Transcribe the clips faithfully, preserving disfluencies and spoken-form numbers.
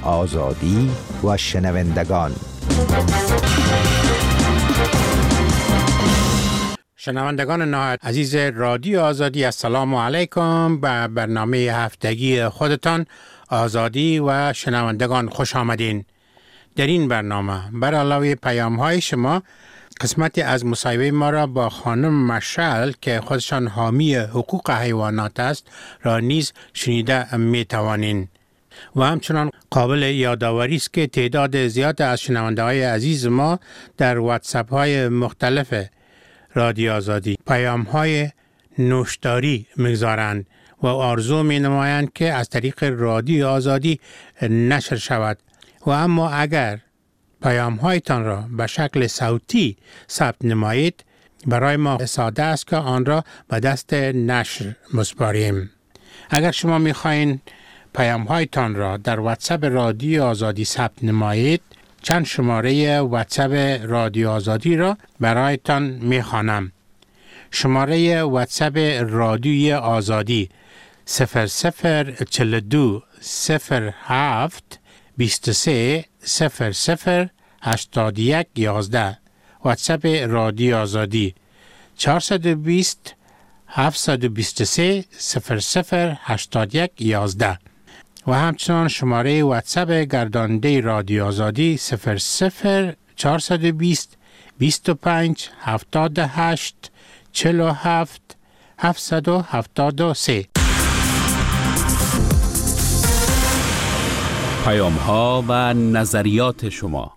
آزادی و شنوندگان. شنوندگان نهایت عزیز رادیو آزادی، السلام علیکم. به برنامه هفتگی خودتان آزادی و شنوندگان خوش آمدین. در این برنامه بر علاوه پیام های شما قسمتی از مصاحبه ما را با خانم مشعل که خودشان حامی حقوق حیوانات است را نیز شنیده می توانین. و همچنان قابل یادآوری است که تعداد زیاد از شنونده های عزیز ما در واتساپ های مختلف رادیو آزادی پیام های نوشتاری می‌گذارند و آرزو می نمایند که از طریق رادیو آزادی نشر شود. و اما اگر پیام هایتان را به شکل صوتی ثبت نمایید، برای ما ساده است که آن را به دست نشر مسپاریم. اگر شما می‌خواهید پیام هایتان را در واتساپ رادیو آزادی ثبت نمایید، چند شماره واتساپ رادیو آزادی را برایتان می‌خوانم. شماره واتساپ رادیو آزادی صفر صفر چهل و دو صفر هفت بیست و سه صفر صفر هشتاد و یک یازده. واتساپ رادیو آزادی چهارصد و بیست هفتصد و بیست و سه صفر صفر هشتاد و یک یازده. و همچنان شماره واتساپ گرداننده رادیو آزادی صفر صفر چهارصد و بیست بیست و پنج هفتاد و هشت چهل و هفت هفتصد و هفتاد و سه. پیام ها و نظریات شما.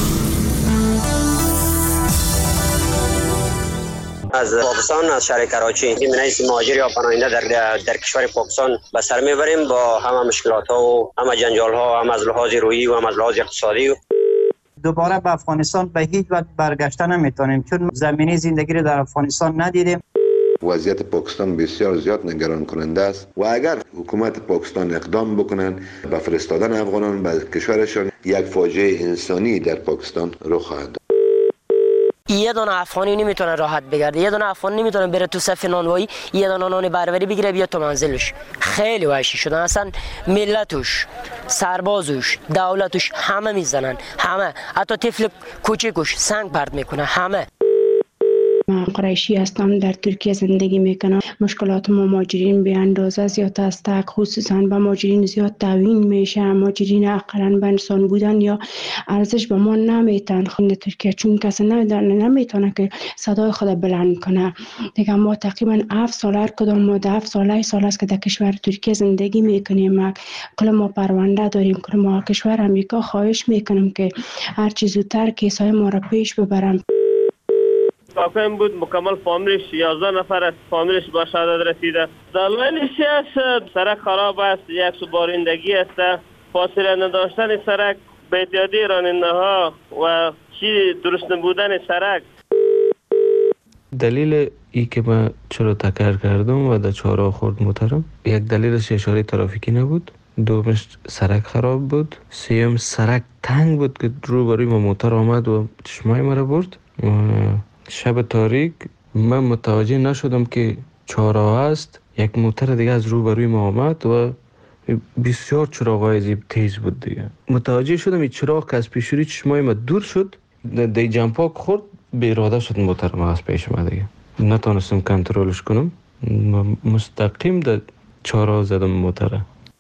از پاکستان، از شهر کراچی، من از مهاجر یا پناهنده در در کشور پاکستان به سر میبریم با همه مشکلات ها و همه جنجال ها، هم از لحاظ روحی و هم از لحاظ اقتصادی. دوباره به افغانستان به هیچ وجه برگشتن نمیتونیم چون زمینی زندگی رو در افغانستان ندیدیم. وضعیت پاکستان بسیار زیاد نگران کننده است و اگر حکومت پاکستان اقدام بکنن به فرستادن افغانان به کشورشان، یک فاجعه انسانی در پاکستان رخ خواهد داد. یه دونه افغانی نمیتونه راحت بگرده، یه دونه افغانی نمیتونه بره تو صف نانوایی یه دونه نان بربری بگیره بیاد تو منزلش. خیلی وحشی شدن، اصلا ملتش، سربازش، دولتش همه میزنن، همه، حتی طفل کوچیکش سنگ پرت میکنه، همه. من قریشی هستم، در ترکیه زندگی میکنم. مشکلات ما مهاجرین به اندازه زیاد است، خصوصا به مهاجرین زیاد تعیین میشه. مهاجرین اقلا به انسان بودن یا ارزش به ما نمیتن خود ترکیه، چون کسی نمیتونه که صدای خود بلند کنه. دیگه ما تقریبا هفت سال هر کدام ما ده هفت سال سال است که در کشور ترکیه زندگی میکنیم. کل ما پرونده داریم، کل ما کشور امریکا خواهش میکنم که هر چیز زودتر کیسای ما را پیش ببرم. کافم بود مکمل فامیلش یازده نفر است، فامیلش به شهادت رسیده. دلایلش است سرک خراب است، یک سوبارندگی است، فاصله نداشتن سرک، بی‌احتیاطی راننده ها و چی درست نبودن سرک. دلیل ای که من چرا تکرار کردم و در چهارراه خورد موترم، یک دلیلش اشاره ترافیکی نبود، دومش سرک خراب بود، سیوم سرک تنگ بود که روبروی ما موتر آمد و چشمای مرا برد. و شب تاریک من متوجه نشدم که چهارراه است، یک موتر دیگه از روبروی ما آمد و بسیار چراغای زیب تیز بود دیگه. متوجه شدم این چراغ که از پیشوری چشمای ما دور شد، دی جمپاک خورد، به اراده شد موتر ما از پیش ما دیگه. نتونستم کنترلش کنم، مستقیم در چهارراه زدم موتره.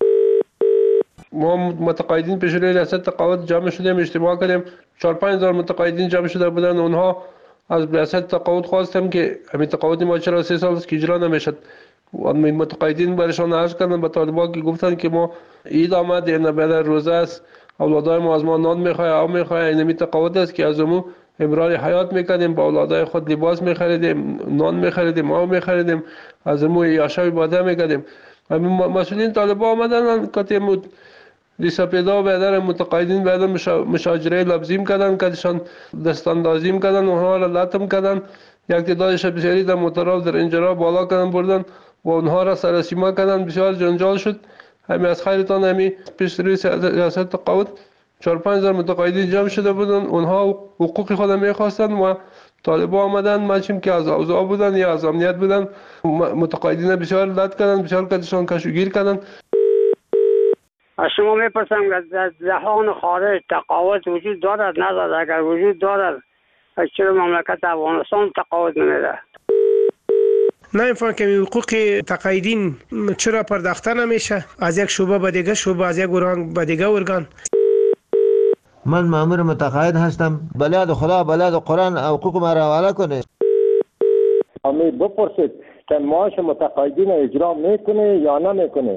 ما متقاعدین پیش روی ریاست تقاعد جمع شدیم، اجتماع کردیم، چهار پنج هزار متقاعدین جمع شده بودن. اونها از ریاست تقاعد خواستم که همین تقاعد ما چرا سه سال است که اجرا نمیشد. متقاعدین برشان عرض کردن به طالبان که گفتن که ما عید آمد، این بعد روزه است، اولادای ما از ما نان میخواه، او میخواه، این همین تقاعد است که از امو امرار حیات میکردیم، با اولادای خود لباس میخریدیم، نان میخریدیم، او میخریدیم، از امو یاشای باده میکردیم. مسئولین طالبان آمدن که لیسا پیدا و بیدر متقاعدین بیدر مشاجره لبزیم کردن، کدشان دستاندازیم کردن، اونها را لطم کردن، یک تعدادش بسیاری در موترها در انجرها بالا کردن بردن و اونها را سرسیما کردن. بسیار جنجال شد. همین از خیرتان همین پیش روی ریاست تقاعد چهار پنج هزار متقاعدین جمع شده بودن، اونها حقوق خود میخواستن و طالبان آمدن، ماشیم که از اوضاع بودن یا از امنیت بودن، متقاعدین بسیار لط کردن، بسیار کدشان کشوگیر کردن. از شما میپرسم که در جهان خارج تقاوت وجود دارد ندارد؟ اگر وجود دارد چرا مملکت افغانستان تقاوت نمیده؟ نمیفهم که حقوق تقاعدین چرا پرداخته نمیشه از یک شعبه به دیگه شعبه، از یک ارگان به دیگه ارگان؟ من مأمور متقاعد هستم، بلاد خدا بلاد قرآن حقوق ما را حواله کنه. امی بپرسید که معاش متقاعدین اجرا میکنه یا نمیکنه.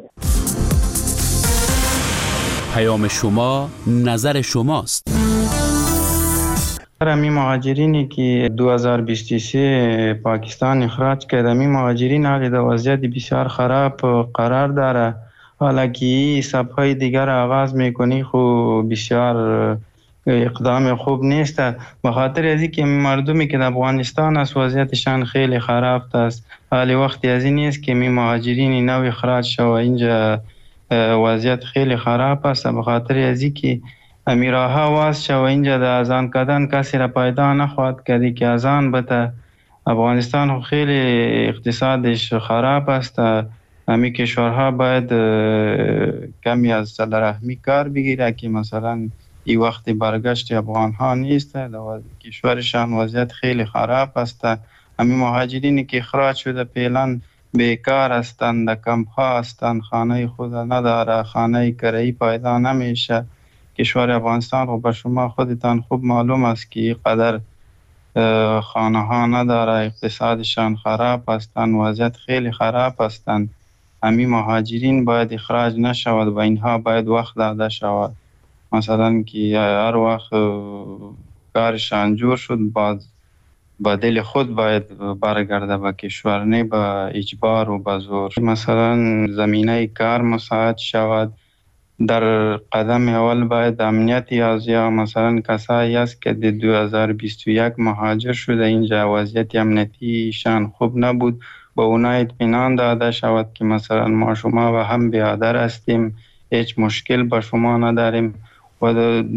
پیام شما نظر شماست. امی مهاجرینی که دو هزار و بیست و سه پاکستان اخراج کرد، امی مهاجرین حالی در وضعیت بسیار خراب قرار داره. حالا که این سبهای دیگر آغاز میکنی خو بسیار اقدام خوب نیست، به خاطر از اینکه مردمی که در افغانستان است وضعیتشان خیلی خراب است. حالی وقتی از این نیست که می مهاجرین نو اخراج شو اینجا وضعیت خیلی خراب است. به خاطر از اینکه امیرها واس شو اینجا در ازان کردن کسی را پیدا نخواهد کردی که ازان بته. افغانستان خیلی اقتصادش خراب است. امی کشورها باید کمی از صلح کار بگیره که مثلا این وقت برگشت افغان ها نیست، کشورشان وضعیت خیلی خراب است. امی مهاجرینی که اخراج شده فعلا بیکار هستند، کمپ ها هستند، خانه خود نداره، خانه کرایی پیدا نمیشه. کشور افغانستان رو به شما خودتان خوب معلوم است که قدر خانه ها نداره، اقتصادشان خراب هستند، وضعیت خیلی خراب هستند. امی مهاجرین باید اخراج نشود و اینها باید وقت داده شود. مثلا که هر وقت کارشان جور شد باز با دل خود باید برگرده به کشور، نه با اجبار و با زور. مثلا زمینه کار مساعد شود. در قدم اول باید امنیتی از یا مثلا کسایی است که در دو هزار و بیست و یک مهاجر شده اینجا وضعیت امنیتیشان خوب نبود، با اونا اطمینان داده شود که مثلا ما شما و هم بیادر هستیم، هیچ مشکل با شما نداریم. و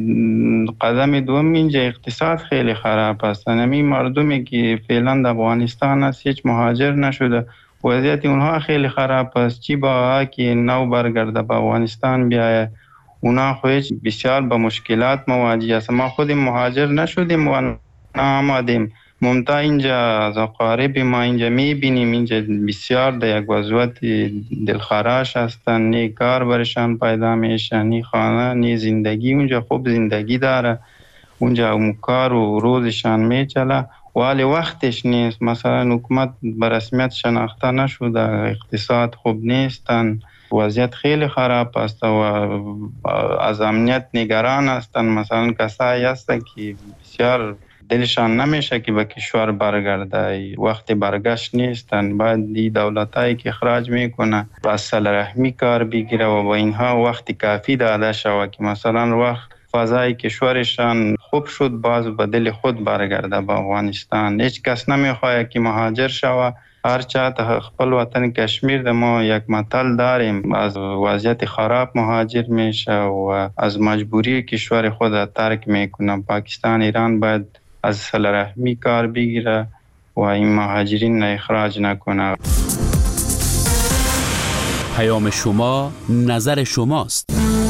قدم دوم اینجا اقتصاد خیلی خراب است. نمی مردمی که فعلا در افغانستان است هیچ مهاجر نشده، وضعیت اونها خیلی خراب است. چی با که نو برگرده به افغانستان بیایه، اونا خودش بسیار با مشکلات مواجه است. ما خود مهاجر نشدیم و نامدیم، ممتا اینجا از اقارب ما اینجا میبینیم اینجا بسیار در یک وضعیت دلخراش هستن، نی کار برشان پیدا میشه، نی خانه نی زندگی. اونجا خوب زندگی داره، اونجا اون کار و روزشان میچله ولی وقتش نیست. مثلا حکومت به رسمیت شناخته نشده، اقتصاد خوب نیستن، وضعیت خیلی خراب است و از امنیت نگران هستن. مثلا کسایی هستن که بسیار دلشان نمیشه که به کشور برگرده، وقتی برگشت نیستن. باید دی دولتایی که اخراج میکنه با صلح رحمی کار بگیره و با اینها وقتی کافی داده شود که مثلا وقت فضای کشورشان خوب شد باز به دل خود برگرده به افغانستان. هیچ کس نمیخواد که مهاجر شود. هر چاته خپل وطن کشمیر ما یک متل داریم، از وضعیت خراب مهاجر میشه و از مجبوری کشور خود ترک میکنه. پاکستان ایران باید از صلح رحمی کار بگیره و این مهاجرین اخراج نکنه. پیام شما نظر شماست.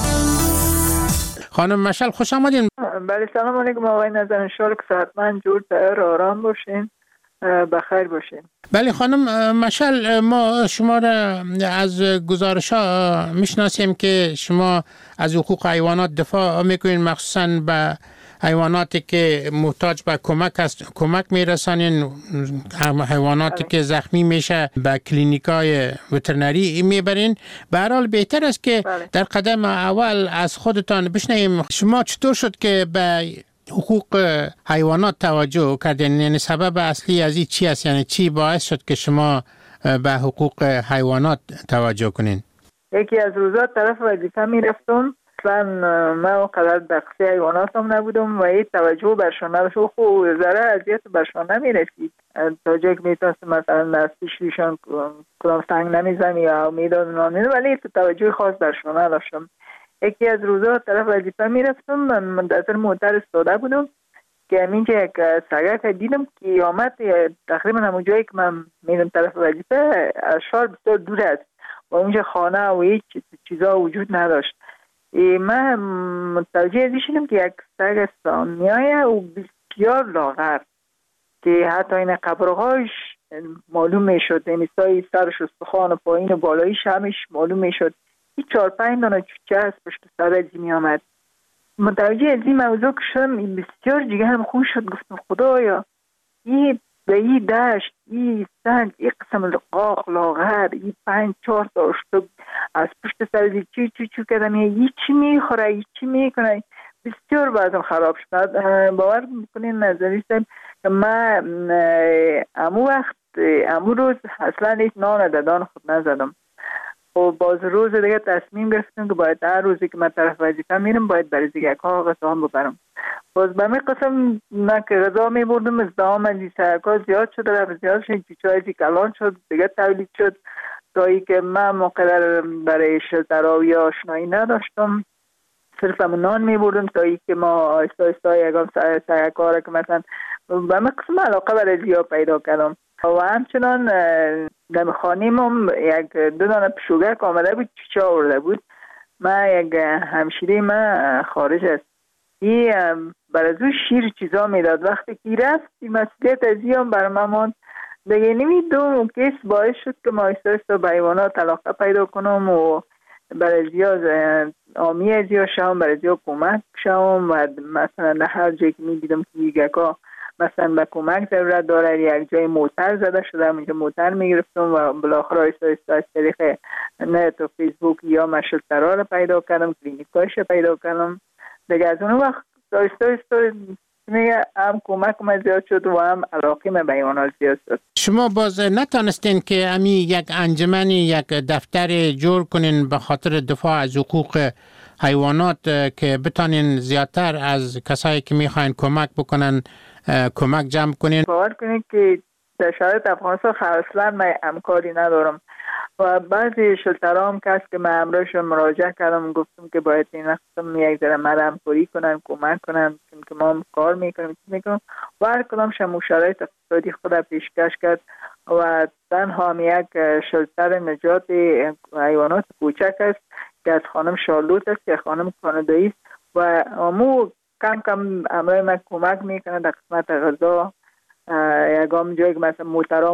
خانم مشعل خوش آمدین. بله سلام علیکم آقای نظر، انشالله که صحتمند جور تیار آرام باشین، بخیر باشین. بله خانم مشعل، ما شما را از گزارش ها میشناسیم که شما از حقوق حیوانات دفاع میکنین، مخصوصا به حیواناتی که محتاج به کمک است کمک میرسانین، حیواناتی که زخمی میشه به کلینیکای وترنری میبرین. به هر حال بهتر است که بله. در قدم اول از خودتان بشنویم شما چطور شد که به حقوق حیوانات توجه کردین؟ یعنی سبب اصلی از این چی است؟ یعنی چی باعث شد که شما به حقوق حیوانات توجه کنین؟ یکی از روزا طرف وظیفه میرفتم، اصلا من اونقدر دقیقی حیوانات هم نبودم و این توجه برشان نداشت و خوب ذره اذیت برشان نمیرسید تا جایی که میتونست مثلا از پیششان کدام سنگ نمیزنی یا میدادن، ولی توجه خاص برشان نداشتم. یکی از روزا طرف وظیفه میرفتم، من منتظر موتر استاده بودم که همینجا یک سگک دیدم که آمد تقریبا همون جایی که من میرم طرف وظیفه از شهر بسیار دور است و اونجا خانه و هیچ چیزا وجود نداشت. من متوجه ازی شدم که یک سگ سامیای و بسیار لاغر که حتی این قبرهاش معلوم میشد، این سای سرش استخوان و پایین و بالاییش همش معلوم میشد. این چهار پنج دانه چوچه از پشت سر ازی می آمد. متوجه از این موضوع که شدم بسیار جگه هم خوش شد. گفتم خدایا این به این دشت این سنگ این قسم لقاق لاغر این پنج چهار تا اشتگ از پشت سر ازی چی چی چی کردم این چی میخوره این چی میکنه. بسیار بعضم خراب شد. باور میکنین نظریستم که من امو وقت امو روز اصلا هیچ نان ددان خود نزدم و باز روز دیگه تصمیم گرفتم که باید هر روزی که من طرف وظیفه میرم باید برای دیگه ها غذا ببرم. باز به من قسم نه که غذا میبردم ازدهام از این سرکا زیاد شد و زیاد شد چیچای زی کلان شد دیگه تولید شد تا ای که من مقدر برای شلتراوی آشنایی نداشتم. صرف هم نان میبردم تا ای که ما آیستا آیستا یکم سرکا را که مثلا به من قسم علاقه برای زیاد پیدا کردم و همچنان در خانیم هم یک دو دانه پشوگک آمده بود چیچه آورده بود. من یک همشیره من خارج است این برای زو شیر چیزا میداد. وقتی که رفت این مسئولیت از این هم برای من ماند دیگه نمی دو کیس باعث شد که ما ایستا ایستا به حیوانات علاقه پیدا کنم و برای زیاد آمی از زیاد شام برای زیاد کمک شام و مثلا در هر جایی که می دیدم که یکا مثلا به کمک ضرورت داره یک جای موتر زده شده اونجا موتر میگرفتم و بالاخره ایستا ایستا از طریق نت و فیسبوک یا مشلترها رو پیدا کردم کلینیکایش رو پیدا کردم دیگه. از اون وقت ایستا ایستا میگه هم کمک من زیاد شد و هم علاقه من به حیوانات زیاد شد. شما باز نتانستین که امی یک انجمن یک دفتر جور کنین به خاطر دفاع از حقوق حیوانات که بتانین زیادتر از کسایی که میخواین کمک بکنن کمک جمع کنین؟ باور کنین که در شرایط افغانستان اصلا من همکاری ندارم و بعضی شلترها هم کس که من امروزشون مراجعه کردم گفتم که باید این قسم یک ذره من همکاری کنن کمک کنن چون که ما هم کار میکنیم چیز میکنم و هر کدامش هم شرایط اقتصادی خود پیشکش کرد و تنها هم یک شلتر نجات حیوانات کوچک است که از خانم شارلوت است که خانم کانادایی است و امو کم کم امروی من کمک میکنه در قسمت غذا یکم جایی که مثلا موترها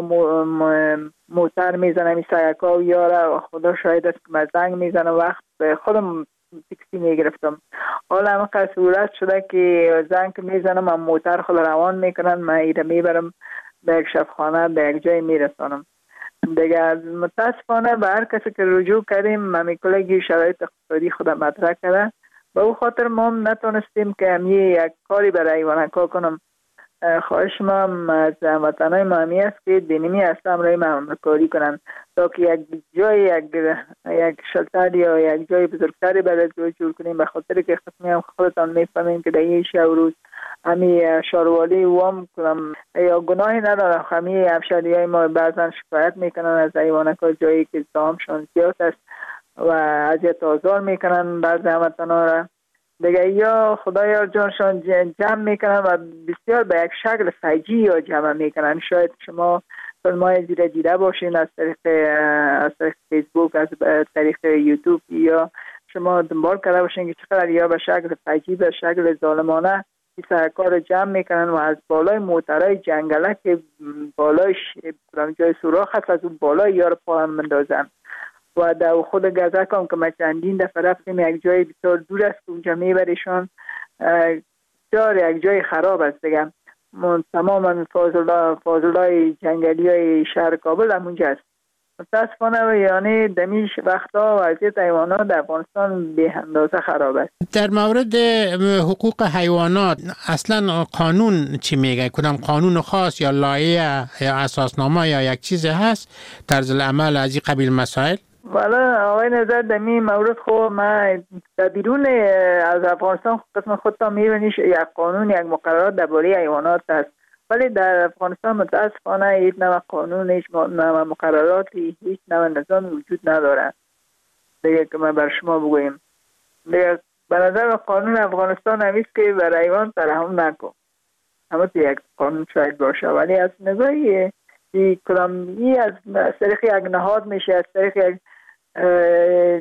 موتر میزنه می سیکا و یاره خدا شاید است که من زنگ میزنه وقت خودم تکسی میگرفتم. حالا همه صورت شده که زنگ میزنم من موتر خود روان میکنن من ایره میبرم به یک شفخانه به یک جای میرسانم دیگه. متاسفانه به هر کسی که رجوع کردیم ممیکلگی شرایط اقتصادی خود مطرح کرده به او خاطر ما هم نتونستیم که همیه یک کاری برای حیوانات کنم. خواهش ما از وطنهای ما همی است که دینیمی هست امروی همکاری کنن تا که یک جای یک, یک شلتر یا یک جای بزرگتری برای جای جور کنیم به خاطر که خصمی هم خودتان میفهمین که در این شب روز همی شاروالی وام کنم یا گناهی ندارم. همی افشاری های ما بعضا شکایت میکنن از حیوانات جایی که زامشان زیاد است و اذیت آزار میکنن بعض هموطنا را دیگه یا خدایا جانشان جمع میکنن و بسیار به یک شکل فجیع یا جمع میکنن. شاید شما فیلمای زیر دیده باشین از طریق از طریق فیسبوک از طریق یوتیوب یا شما دنبال کرده باشین که چقدر یا به شکل فجیع به شکل ظالمانه این سرکار جمع میکنن و از بالای موترهای جنگله که بالایش جای سوراخ هست از اون بالای یار پا هم مندازن و در خود گزک هم که ما چندین دفعه رفتیم یک جای بسیار دور است که اونجا میبریشون بسیار یک جای خراب است دیگه. تماما فاضلای جنگلی های شهر کابل هم اونجا است. متاسفانه یعنی دمیش وقتا وضعیت حیوانات در افغانستان به اندازه خراب است. در مورد حقوق حیوانات اصلا قانون چی میگه؟ کدام قانون خاص یا لایحه یا اساسنامه یا یک چیز هست طرز العمل از این قبیل مسائل؟ والا آقای نظر در این مورد خب من در بیرون از افغانستان قسم خودتا میبینیش یک قانون یک مقررات درباره حیوانات است ولی در افغانستان متاسفانه هیچ نوع قانون هیچ نوع مقرراتی هیچ نوع نظام وجود نداره دیگه که من بر شما بگویم. دیگه به نظر قانون افغانستان همیست که بر حیوان ترحم نکن همه یک قانون شاید باشه ولی از نظری کلامی از طریق یک نهاد میشه از طریق یک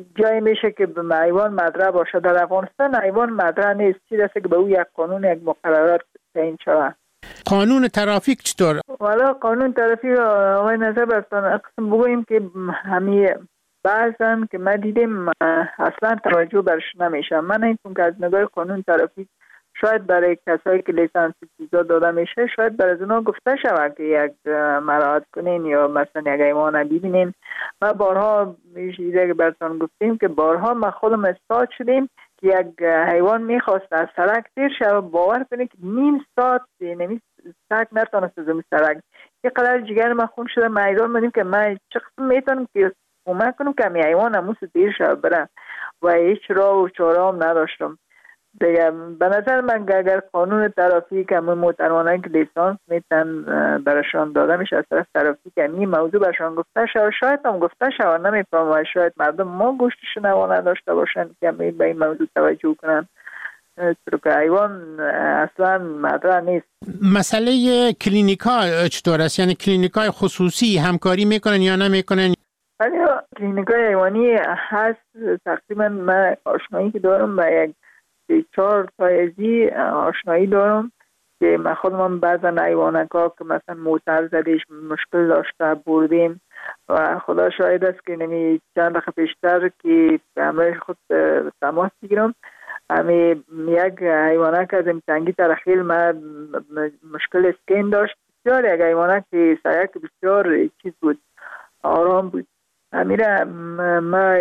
جایی میشه که به حیوان مدرع باشه. در افغانستان حیوان مدرع نیست، چیزی است که به او یک قانون یک مقررات تعیین شده. قانون ترافیک چطور؟ والا قانون ترافیک آقای نظر برستان قسم بگوییم که همی بعضن که ما دیدیم اصلا توجه برش نمیشه. من اینکه که از نگاه قانون ترافیک شاید برای کسایی که لیسانس چیزا داده میشه شاید برای از اونا گفته شود که یک مراعات کنین یا مثلا یک حیوان ببینین. ما بارها چیزی که براتون گفتیم که بارها ما خودم استاد شدیم که یک حیوان میخواست از سرک تیر شد، باور کنید که نیم ساعت نمی سرک نتونست از اون سرک. یه قدر جگر ما خون شده، ما ایران بودیم که من چه قسم میتونم که کمک کنم که می حیوان همون تیر شد بره و هیچ راه و چاره هم نداشتم دیگه. به نظر من اگر قانون ترافیک همون محترمانه که لیسانس میتن برشان داده میشه از طرف ترافیک همین موضوع برشان گفته شد، شاید هم گفته شد نمیفهم و شاید مردم ما گوشتش نوانه داشته باشن که به این موضوع توجه کنن چون که حیوان اصلا مدرع نیست. مسئله کلینیکا چطور است؟ یعنی کلینیکای خصوصی همکاری میکنن یا نمیکنن؟ ولی کلینیکای حیوانی هست. تقریبا من آشنایی که دارم با یک چهار تایزی آشنایی دارم که من خودم بعضا حیوانکا که مثلا موتر زدیش مشکل داشته بردیم و خدا شاهد است که نمی چند دقیقه پیشتر که همراه خود تماس بگیرم همی یک حیوانک از امتنگی ترخیل ما مشکل اسکین داشت. بسیار یک حیوانک که سایک بسیار چیز بود، آرام بود. امیره ما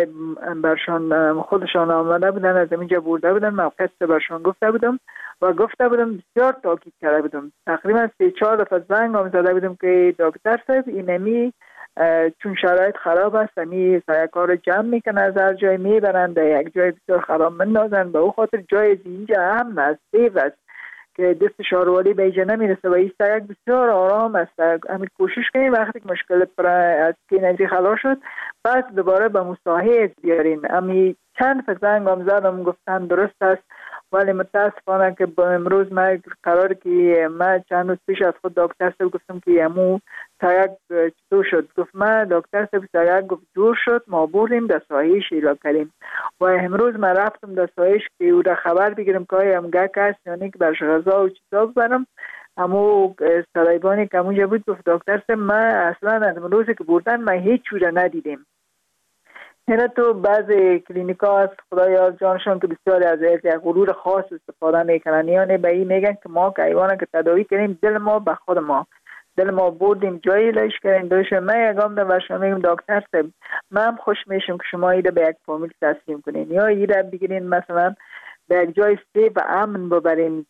برشان خودشان آمده بودن، از اینجا برده بودن، موقعیت برشان گفته بودم و گفته بودم بسیار تاکید کرده بودم. تقریبا سه چهار دفعه زنگ هم زده بودم که دکتر صاحب اینمی چون شرایط خراب است امی سیاکار رو جمع میکنن از هر جای میبرند یک جای بسیار خراب مندازن، به او خاطر جای اینجا امن است، سیف است که دست شاروالی به اینجا نمیرسه و این سیاک بسیار آرام است. همین کوشش کنیم وقتی که مشکل پر از کینجی خلاص شد بعد دوباره به مساحه بیارین. امی چند فزنگ هم زدم گفتن درست است ولی متاسفانه که با امروز ما قرار که ما چند روز پیش از خود دکتر صاحب گفتم که امو سیاک چطور شد؟ گفت ما دکتر صاحب سیاک گفت دور شد ما بردیم در سایه شیلا کردیم و امروز ما رفتم در سایش که او را خبر بگیرم که آیا هم گک هست یعنی که برش غذا و چیزا ببرم. امو سرایبانی که همونجا بود گفت دکتر صاحب ما اصلا از امروزی که بردن ما هیچ چوره ندیدیم. اینا تو بعضی کلینیکا هست خدایا جانشون که بسیاری از یک غرور خاص استفاده میکنن، یعنی به این میگن که ما که حیوانه که تداوی کنیم دل ما به خود ما، دل ما بردیم جایی لایش کردیم دوش. من یکم در برشان میگم دکتر صاحب من هم خوش میشم که شما ایده به یک فامیل تسلیم کنین یا ایده بگیرین مثلا به یک جای سیف و امن ببرین،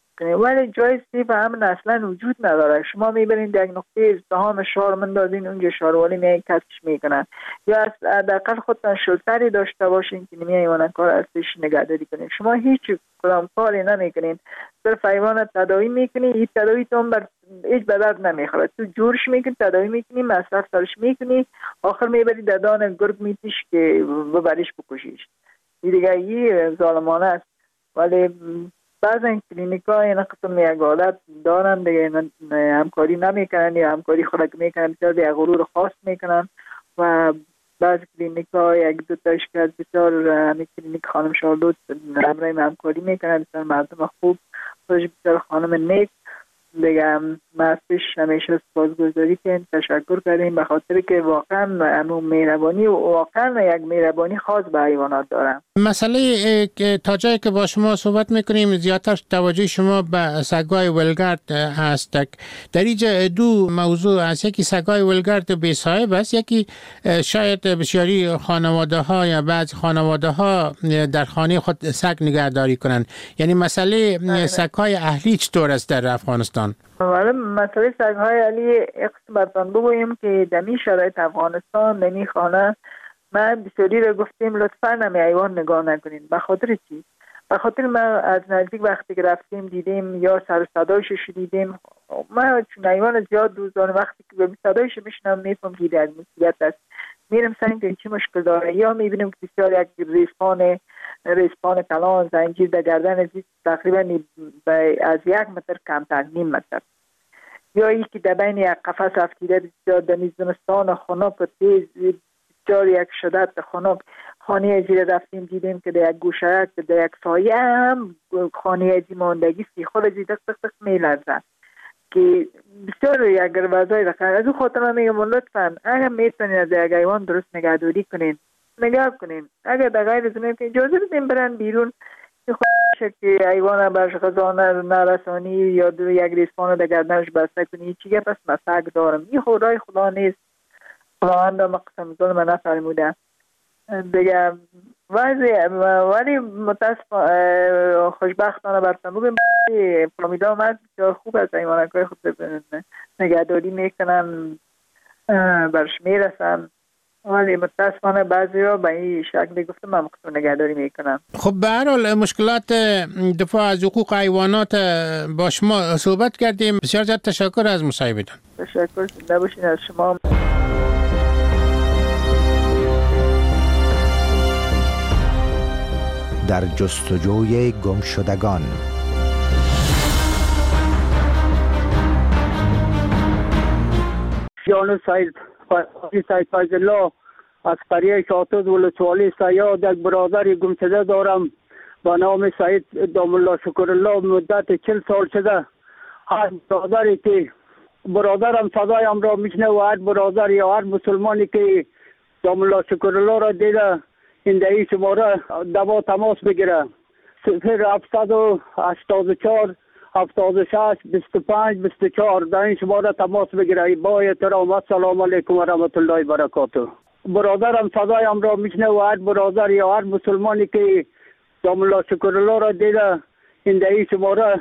ولی جای سیف و امن اصلا وجود نداره. شما میبرین در یک نقطه ازدحام شهر مندازین اونجا شهروالی می کسش میکنن یا از حداقل خودتان شلتری داشته باشین که نمی حیوانات کار ازش نگهداری کنین. شما هیچ کدام کاری نمیکنین، صرف حیوانات تداوی میکنین. این تداوی تون بر هیچ به درد نمیخوره، تو جورش میکنی تداوی میکنی مصرف سرش میکنی آخر میبری در دان گرگ میتیش که ببریش بکشیش. این دیگه این ظالمانه است. ولی بعض این کلینیکا این قسم یک عادت دارن دیگه همکاری نمیکنن یا همکاری خود میکنن بسیار دیگه غرور خاص میکنن و بعض کلینیکا یک دو تاش که از بسیار همی کلینیک خانم شارلوت همراه همکاری میکنن، بسیار مردم خوب خودش بسیار خانم نیک دیگه. مرسش همیشه سپاسگزاری کنیم، تشکر کردیم به خاطر که واقعا همون مهربانی و واقعا یک مهربانی خاص به حیوانات دارن. مسئله تا جایی که با شما صحبت میکنیم زیادتر توجه شما به سگای ولگرد هست. در اینجا دو موضوع هست، یکی سگای ولگرد بی صاحب است، یکی شاید بسیاری خانواده ها یا بعض خانواده ها در خانه خود سگ نگهداری کنند. یعنی مسئله سگای اهلی چطور است در افغانستان؟ ولی مسئله سگ‌های علی اقصد برتان بگویم که دمی شرایط افغانستان نمی خانه ما بسیاری را گفتیم لطفاً نمی حیوان نگاه نکنین. به خاطر چی؟ به خاطر ما از نزدیک وقتی که رفتیم دیدیم یا سر صدایش شنیدیم، ما چون حیوان زیاد دوزان وقتی که به صدایش میشنم میفهم که در مصیبت است، میرم سنگ که چی مشکل داره یا میبینیم که بسیار یک ریسپان ریسپان کلان زنجیر در گردن زیست تقریبا از یک متر کمتر نیم متر یا ای که در بین یک قفس افتیده بسیار در زمستان خنک و تیز بسیار یک شدت خنک خانه ازی رفتیم دیدیم که در یک گوشه که در یک سایه هم خانه ازی ماندگی سیخور ازی دق دق دق میلرزه که بسیار یک وضعی رخم. از او خاطر من میگم لطفا اگر میتونین از یک حیوان درست نگهداری کنین نگاه کنین. اگر در غیر از اون که اجازه بدین برن بیرون خوشه که حیوان برش غذا نرسانی یا دو یک ریسپان در گردنش بسته کنی چیگه پس مسک دارم. این خدای خدا نیست. خداوند مقسم ظلم نفرموده دیگه. ولی متاسف خوشبختانه برتن بگیم فامیلا آمد بسیار خوب از حیوانکای خود نگهداری میکنن برش میرسن، ولی متاسفانه بعضی ها به این شکلی گفتم من مقصود نگهداری میکنن. خب به هر حال مشکلات دفاع از حقوق حیوانات با شما صحبت کردیم. بسیار زیاد تشکر از مصاحبتون. تشکر زنده باشین از شما. در جستجوی گمشدگان. جان سید سید فیض الله از قریه شاطز ولسوالی سیاد یک برادر گمشده دارم با نام سید دام الله شکر الله. مدت چل سال شده هر برادری که برادرم صدایم را میشنه و هر برادر یا هر مسلمانی که دام الله شکر الله را دیده این دهی شماره دوا تماس بگیره. صفر هفتصد و هشتاد و چهار هفتاد و شش بیست و پنج بیست و چهار در این شماره تماس بگیره. با احترام السلام علیکم و رحمت الله و برکاته. برادرم صدایم را میشنه و هر برادر یا هر مسلمانی که دام الله شکر الله را دیده این دهی شماره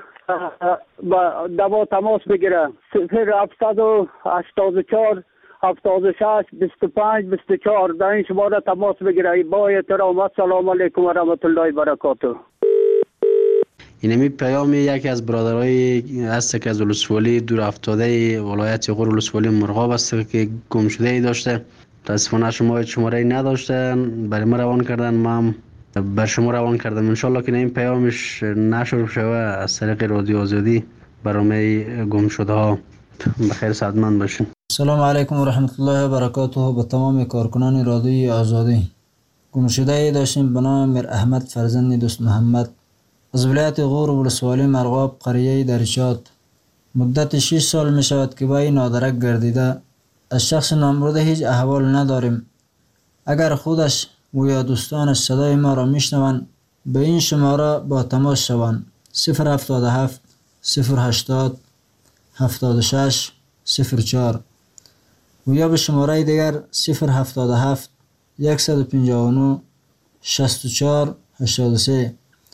دوا تماس بگیره. صفر هفتصد و هشتاد و چهار هفتاد و شش بیست و پنج بیست و چهار در این شماره تماس بگیره. با احترام السلام علیکم و رحمت الله و برکاته. اینمی پیام یکی از برادرای هست که از ولسوالی دور افتاده ولایت غور ولسوالی مرغاب است که گم شده ای داشته. متاسفانه شما شماره ای نداشتن، برای ما روان کردن، ما هم بر شما روان کردم. انشالله که این پیامش نشر شوه از طریق رادیو آزادی برای گم شده ها. بخیر سعادتمند باشین. سلام علیکم و رحمت الله و برکاته. به تمام کارکنان رادیوی آزادی. گمشده ای داشتیم به نام میر احمد فرزند دوست محمد از ولایت غور ولسوالی مرغاب قریه درچات. مدت شش سال می شود که با این نادرک گردیده. از شخص نامبرده هیچ احوال نداریم. اگر خودش و یا دوستانش صدای ما را می شنوند به این شماره با تماس شوند. صفر هفتاد و هفت صفر هشتاد هفتاد و شش صفر چهار و یا به شماره دیگر صفر هفتاد و هفت صد و پنجاه و نه شصت و چهار هشتاد و سه.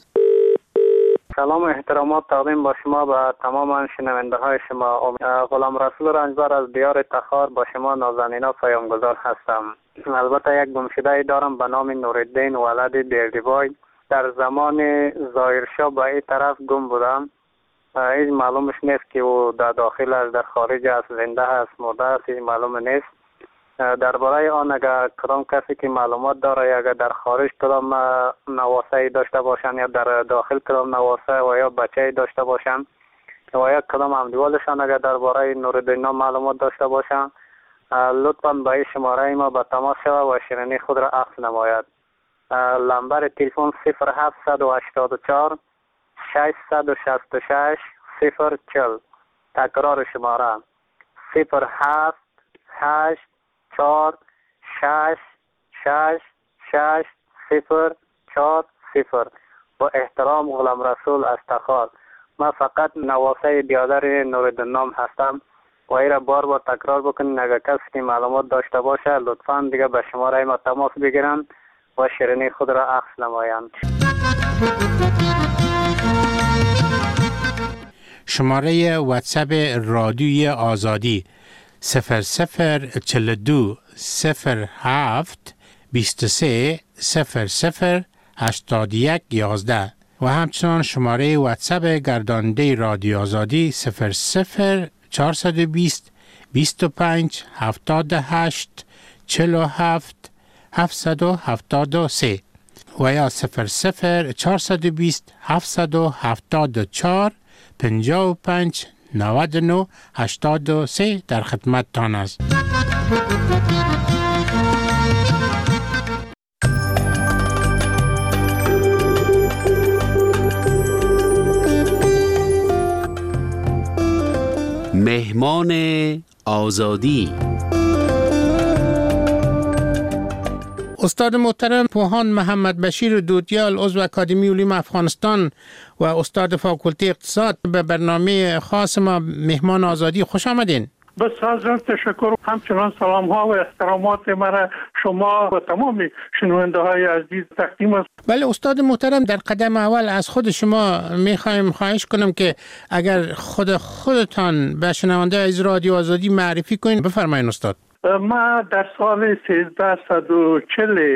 سلام و احترامات تقدیم با شما به تمام شنونده های شما. غلام رسول رنجبر از دیار تخار با شما نازنینا پیامگذار هستم. البته یک گمشده دارم به نام نورالدین ولد دیردیبای. در زمان ظاهرشاه به این طرف گم بودم. هیچ معلومش نیست که او در داخل است، در خارج است، زنده است، مرده است، هیچ معلوم نیست. درباره آن اگر کدام کسی که معلومات داره یا اگر در خارج کدام نواسه داشته باشن یا در داخل کدام نواسه و یا بچه داشته باشن و یا کدام همدیوالشان اگر درباره نورالدین معلومات داشته باشن لطفاً به این شماره ما به تماس شود و شیرینی خود را عکس نماید. لمبر تلفن صفر هفتصد و هشتاد و چهار ششصد و شصت و شش صفر چهل. تکرار شماره صفر هفت هشت چهار شش شش شش صفر چهار صفر. با احترام غلام رسول از تخار. من فقط نواسه بیادر نورالدین نام هستم و ای را بار بار تکرار بکنین. اگر کسی که معلومات داشته باشه لطفاً دیگه به شماره ما تماس بگیرن و شیرینی خود را عکس نمایند. شماره واتساپ رادیوی آزادی صفر صفر چهل و دو صفر هفت بیست و سه صفر صفر هشتاد و یک یازده و همچنان شماره واتساپ گرداننده رادیو آزادی صفر صفر چهارصد و بیست بیست و پنج هفتاد و هشت چهل و هفت هفتصد و هفتاد و سه و یا صفر صفر چهارصد و بیست هفتصد و هفتاد و چهار پنجاه و پنج نود و نه هشتاد و سه در خدمت تان است. فرمان آزادی. استاد محترم پوهان محمد بشیر دودیال عضو اکادمی علوم افغانستان و استاد فاکولته اقتصاد به برنامه خاص ما مهمان آزادی خوش آمدین. بسیار تشکر. همچنان سلام ها و احترامات مرا شما و تمام شنونده های عزیز تقدیم است. بله استاد محترم، در قدم اول از خود شما میخوایم خواهش کنم که اگر خود خودتان به شنونده از رادیو آزادی معرفی کنین. بفرمایید استاد. ما در سال سیزده و چهل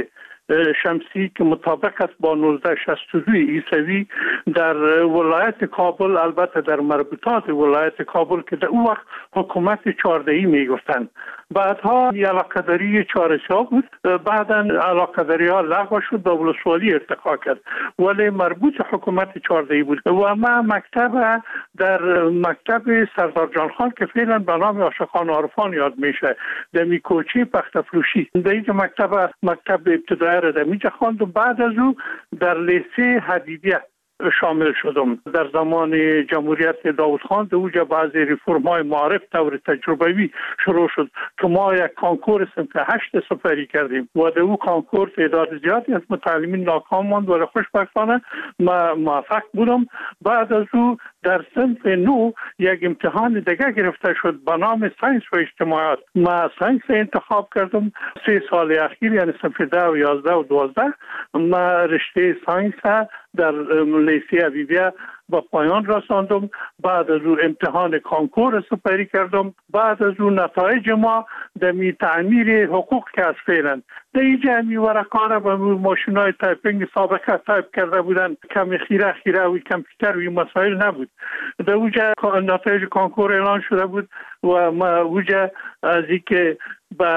شمسی که مطابق است با نوزده شصت و دو عیسوی در ولایت کابل، البته در مربوطات ولایت کابل که در اون وقت حکومت چهاردهی میگفتند، بعدها علاقه‌داری چهارسیا بود، بعدا علاقه‌داری ها لغو شد و ولسوالی ارتقا کرد، ولی مربوط حکومت چهاردهی بود و ما مکتب در مکتب سردار جان خان که فعلا به نام عاشقان عارفان یاد میشه در میکوچی پختفروشی، در اینجا مکتب مکتب ابتدایی را در اینجا خواندم. بعد از او در لیسه حبیبیه شامل شدم. در زمان جمهوریت داوود خان در اوجا بعضی ریفرم های معارف طور تجربوی شروع شد که ما یک کانکور صنف هشت سپری کردیم و در او کانکور تعداد زیادی از متعلمین ناکام ماند ولی خوشبختانه ما موفق بودم. بعد از او در صنف نو یک امتحان دیگه گرفته شد به نام ساینس و اجتماعات. ما ساینس انتخاب کردم. سه سال اخیر یعنی صنف ده و یازده و دوازده ما رشته ساینس در لیسه حبیبیه با پایان رساندم. بعد از او امتحان کانکور سپری کردم. بعد از او نتایج ما در می تعمیر حقوق که از فعلا در اینجا می ورقانه با ماشین های تایپینگ سابقه تایپ کرده بودن، کمی خیره خیره و کمپیوتر و مسائل نبود. در اوجا نتایج کانکور اعلان شده بود و ما اوجا از اینکه به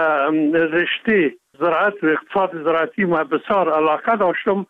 رشته زراعت و اقتصاد زراعتی ما بسیار علاقه داشتم،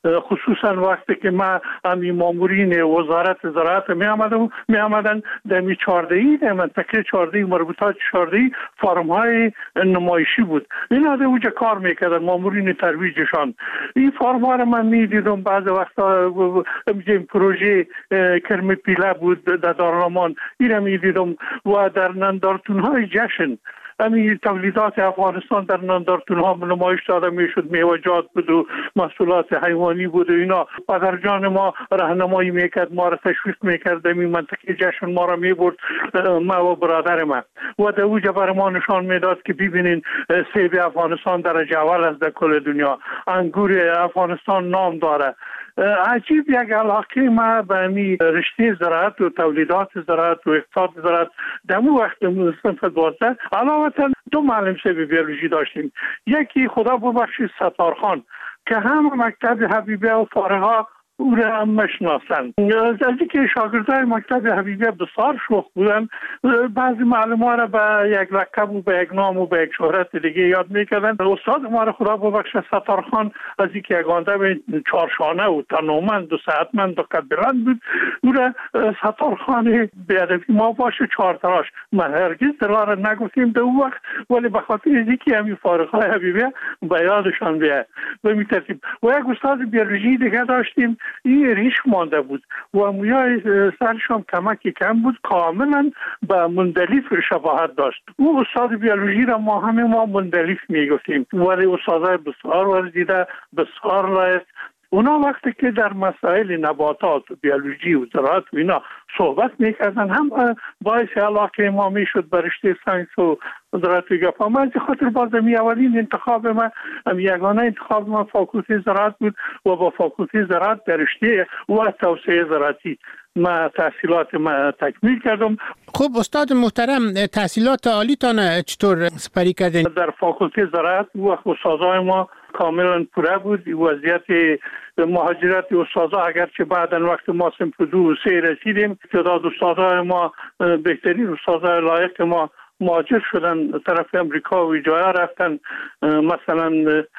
خصوصا وقتی که ما امی مامورین وزارت زراعت می آمدم می آمدن در می چهاردهی در منطقه چهاردهی مربوطات چهاردهی فرم های نمایشی بود. اینا در اوجا کار میکردن مامورین ترویجشان. این فرم ها را من می دیدم. بعض وقتا این پروژه کرم پیله بود در دارالمان، این را می دیدم و در نندارتون های جشن امی تولیدات افغانستان در نندارتون ها نمایش داده میشد. میوه‌جات بود و محصولات حیوانی بود و اینا. پدرجان ما راهنمایی میکرد، ما را تشویق میکرد، می منطقه جشن ما را میبرد، ما و برادر ما و در اوجا برای ما نشان میداد که ببینین سیب افغانستان درجه اول است در کل دنیا، انگور افغانستان نام داره. عجیب یک علاقه ما به امی رشته زراعت و تولیدات زراعت و اقتصاد زراعت در اون وقت صنف دوازده علاوه دو معلم سیب بیولوژی داشتیم. یکی خدا ببخشید ستارخان که هم مکتب حبیبیه و فارغا او را هم مشناسند. از اینکه شاگردای مکتب حبیبیه بسیار شوخ بودن، بعضی معلم ها را به یک لقب و به یک نام و به یک شهرت دیگه یاد میکردن. استاد ما را خدا ببخشه ستارخان از اینکه یک آدم چارشانه و تنومند و صحتمند و قد بلند بود، او را ستارخان بیادبی ما باشه چهار تراش. ما هرگز دلار نگفتیم در اون وقت، ولی به خاطر اینکه همین فارغای حبیبیه به یادشان بیاد به می ترتیب. و یک استاد بیولوژی دیگه داشتیم، این ریش مانده بود و مویای سرشان کمکی کم بود، کاملا به مندلیف شباهت داشت. او استاد بیولوژی را ما همه ما مندلیف میگفتیم، ولی استادای بسیار ورزیده بسیار لایق. اونا وقتی که در مسائل نباتات و بیولوژی و زراعت و اینا صحبت میکردن هم باعث علاقه ما میشد به رشته ساینس و زراعت و گپا. من از خاطر بازمی اولین انتخاب من یگانه انتخاب من فاکولته زراعت بود و با فاکولته زراعت در رشته و توسعه زراعتی ما تحصیلات ما تکمیل کردم. خب استاد محترم، تحصیلات عالیتان چطور سپری کردین؟ در فاکولته زراعت و استادای ما کاملا پوره بود. وضعیت مهاجرت استادا اگرچه بعداً وقت ما صنف دو و سه رسیدیم، تعداد استادای ما بهترین استادای لایق ما مهاجر شدن طرف امریکا و جاها رفتن. مثلا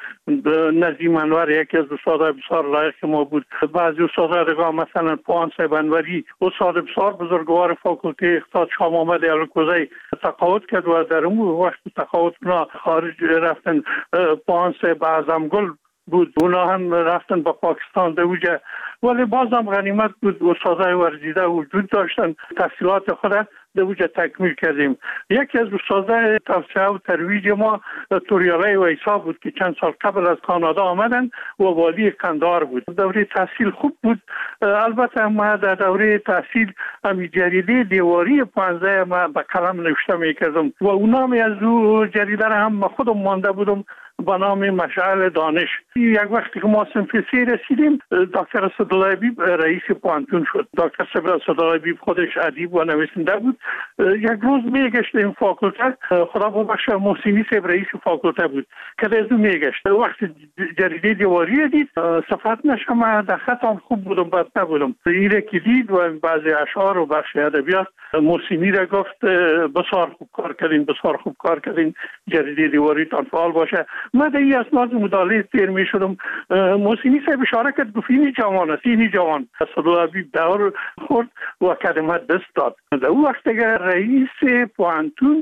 نظیم انور یکی از استادای بسیار لایق ما بود. بعضی استادای دیگه مثلا پوان صاحب انوری استاد بسیار بزرگوار فاکولته اقتصاد شاه محمد الکوزی تقاعد کرد و در اون وقت تقاعد اونا خارج رفتن. پوان صاحب اعظمگل بود، اونا هم رفتن به پاکستان دوجه، ولی باز هم غنیمت بود استادای ورزیده وجود داشتن، تحصیلات خود دوجه تکمیل کردیم. یکی از استادای توسعه و ترویج ما توریالی ویسا بود که چند سال قبل از کانادا آمدن و والی قندهار بود. دوره تحصیل خوب بود. البته ما در دوره تحصیل همی جریده دیواری پانزده ما به قلم نوشته میکردم و اونام از او جریده را هم خودم مانده بودم با نام مشعل دانش. یک وقتی که ما صنف سی رسیدیم، دکتر اسدالله بیب رئیس پوانتون شد. دکتر اسدالله بیب خودش ادیب و نویسنده بود. یک روز میگشت این فاکولته، خدا ببخشه محسینی صاحب رئیس فاکولته بود که از اون میگشت. وقتی جریده دیواری دید صفت نشم، در خطم خوب بودم بد نبودم. ایره که دید و بعضی اشعار و بخش ادبیات محسینی را گفت بسیار خوب کار کردین، بسیار خوب کار کردین، جریده دیواری تان فعال باشه. من در این اسناد مداله تیر می شدم. محسینی صاحب اشاره کرد گفت اینی جوان است، اینی جوان. اسدالله بیب دور خورد و کلمه دست داد. در اون وقت اگر رئیس پوانتون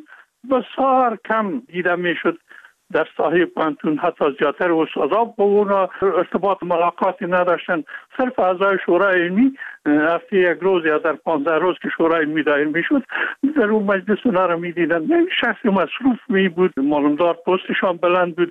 بسیار کم دیده می شد در ساحه پوانتون، حتی زیادتر استادا با اونا ارتباط ملاقاتی نداشتن. صرف اعضای شورای علمی هفته یک روز یا در پانزده روز که شورای علمی دایر می شد در اون مجلس اونا را می دیدن. شخص مصروف می بود، معلومدار پستشان بلند بود.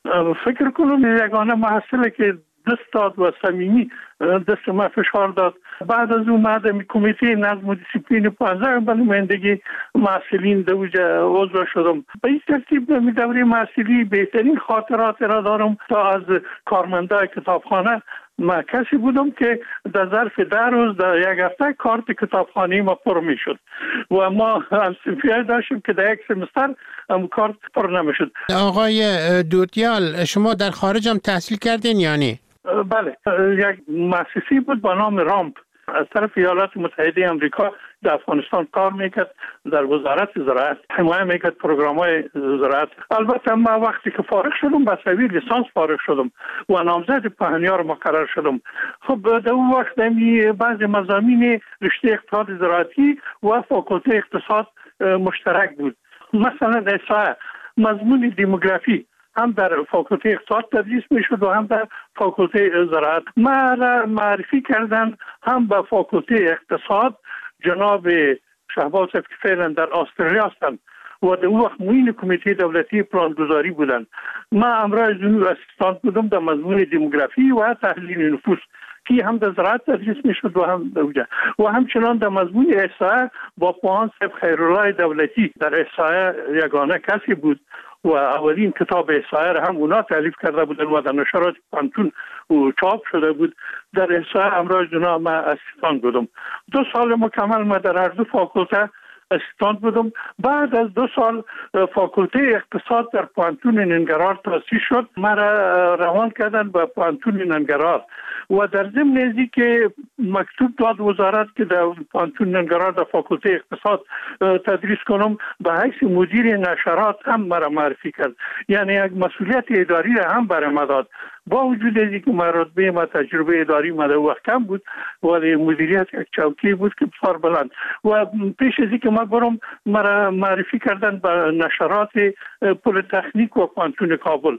فکر کنم یگانه محصله که دست داد و صمیمی دست ما فشار داد. بعد از اون مادم کمیته نظم و دیسیپلین پانزده به نمایندگی محصلین دوجه عضو شدم. به این ترتیب می دوره محصلی بهترین خاطرات را دارم تا از کارمندای کتابخانه. ما کسی بودم که در ظرف ده روز در یک هفته کارت کتابخانه ما پر می شد و ما هم صنفی داشتیم که در یک سمستر هم کارت پر نمی شد. آقای دوتیال، شما در خارج هم تحصیل کردین یعنی؟ بله، یک مؤسسه بود با نام رامپ از طرف ایالات متحده آمریکا در افغانستان کار میکرد، در وزارت زراعت حمایت میکرد پروگرام‌های زراعت. البته ما وقتی که فارغ شدم با سوی لیسانس فارغ شدم و نامزد پهنیار مقرر شدم. خب در اون وقت می بعضی مضامین رشته اقتصاد زراعتی و فاکولته اقتصاد مشترک بود. مثلا احصاء، مضمون دموگرافی هم در فاکولته اقتصاد تدریس میشد و هم در فاکولته زراعت. ما را معرفی کردن هم به فاکولته اقتصاد جناب شهباز که فعلا در استرالیا هستند و در اون وقت معین کمیته دولتی پلانگذاری بودند. ما امرای جنوب اسیستانت بودم در مضمون دموگرافی و تحلیل نفوس که هم در زراعت تدریس میشد و هم دوجه و همچنان در مضمون احصاء با پوهان صاحب خیرالله دولتی در احصاء یگانه کسی بود و اولین کتاب احصاء را هم اونا تالیف کرده بودن و در نشرات پانتون و چاپ شده بود. در احصاء امراض جناب ما اسیستان بودم. دو سال مکمل ما در هر دو فاکولته اسیستان بودم. بعد از دو سال فاکولته اقتصاد در پانتون ننگرهار تأسیس شد. ما را روان کردن به پانتون ننگرهار و در ضمن ازی که مکتوب داد وزارت که در پانتون ننگرهار در فاکولته اقتصاد تدریس کنم، به حیث مدیر نشرات هم مرا معرفی کرد. یعنی یک مسئولیت اداری را هم برای ما داد. با وجود از اینکه من رتبه ما تجربه اداری ما در وقت کم بود ولی مدیریت یک چوکی بود که بسیار بلند و پیش از اینکه ما برم مرا معرفی کردن به نشرات پل تکنیک و پانتون کابل.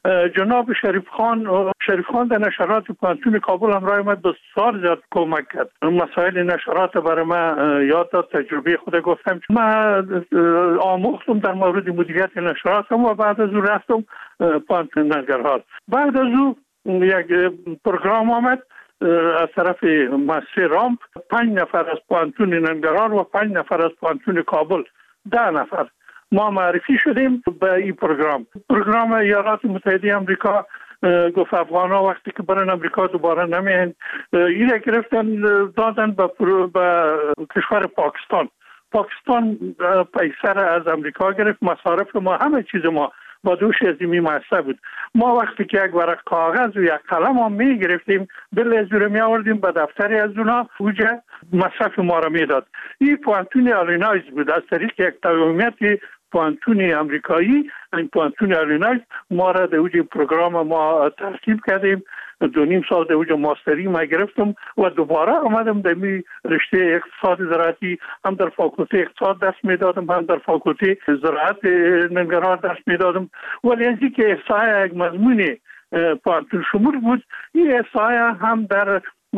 جناب شریف خان شریف خان در نشرات پانتون کابل همراه ما بسیار زیاد کمک کرد. مسائل نشرات برای ما یاد داد، تجربه خود گفتم. من آموختم در مورد مدیریت نشرات و بعد از اون رفتم پانتون ننگرهار. بعد از او یک پروگرام آمد از طرف مؤسسه رامپ، پنج نفر از پانتون ننگرهار و پنج نفر از پانتون کابل، ده نفر ما معرفی شدیم به این پروگرام. پروگرام ایالات متحده آمریکا گفت افغانا وقتی که برن امریکا دوباره نمیهن، این گرفتن دادن به کشور پاکستان. پاکستان پیسر از امریکا گرفت، مصارف ما همه چیز ما با دوش ازیمی مؤسسه بود. ما وقتی که یک ورق کاغذ و یک قلم هم می گرفتیم بل از می آوردیم به دفتری از اونا اوجه مصرف ما را می داد. این پوانتون آلینایز بود از طریق یک تقویمیت پوانتون امریکایی. این پوانتون آلینایز ما را در اوج پروگرام ما ترتیب کردیم. دو نیم سال در اوج ماستری ما گرفتم و دوباره آمدم در می رشته اقتصاد زراعتی، هم در فاکولته اقتصاد درس می دادم هم در فاکولته زراعت ننگرهار درس می دادم. ولی از اینکه احصاء یک مضمون پانتون شمول بود. این احصایه هم در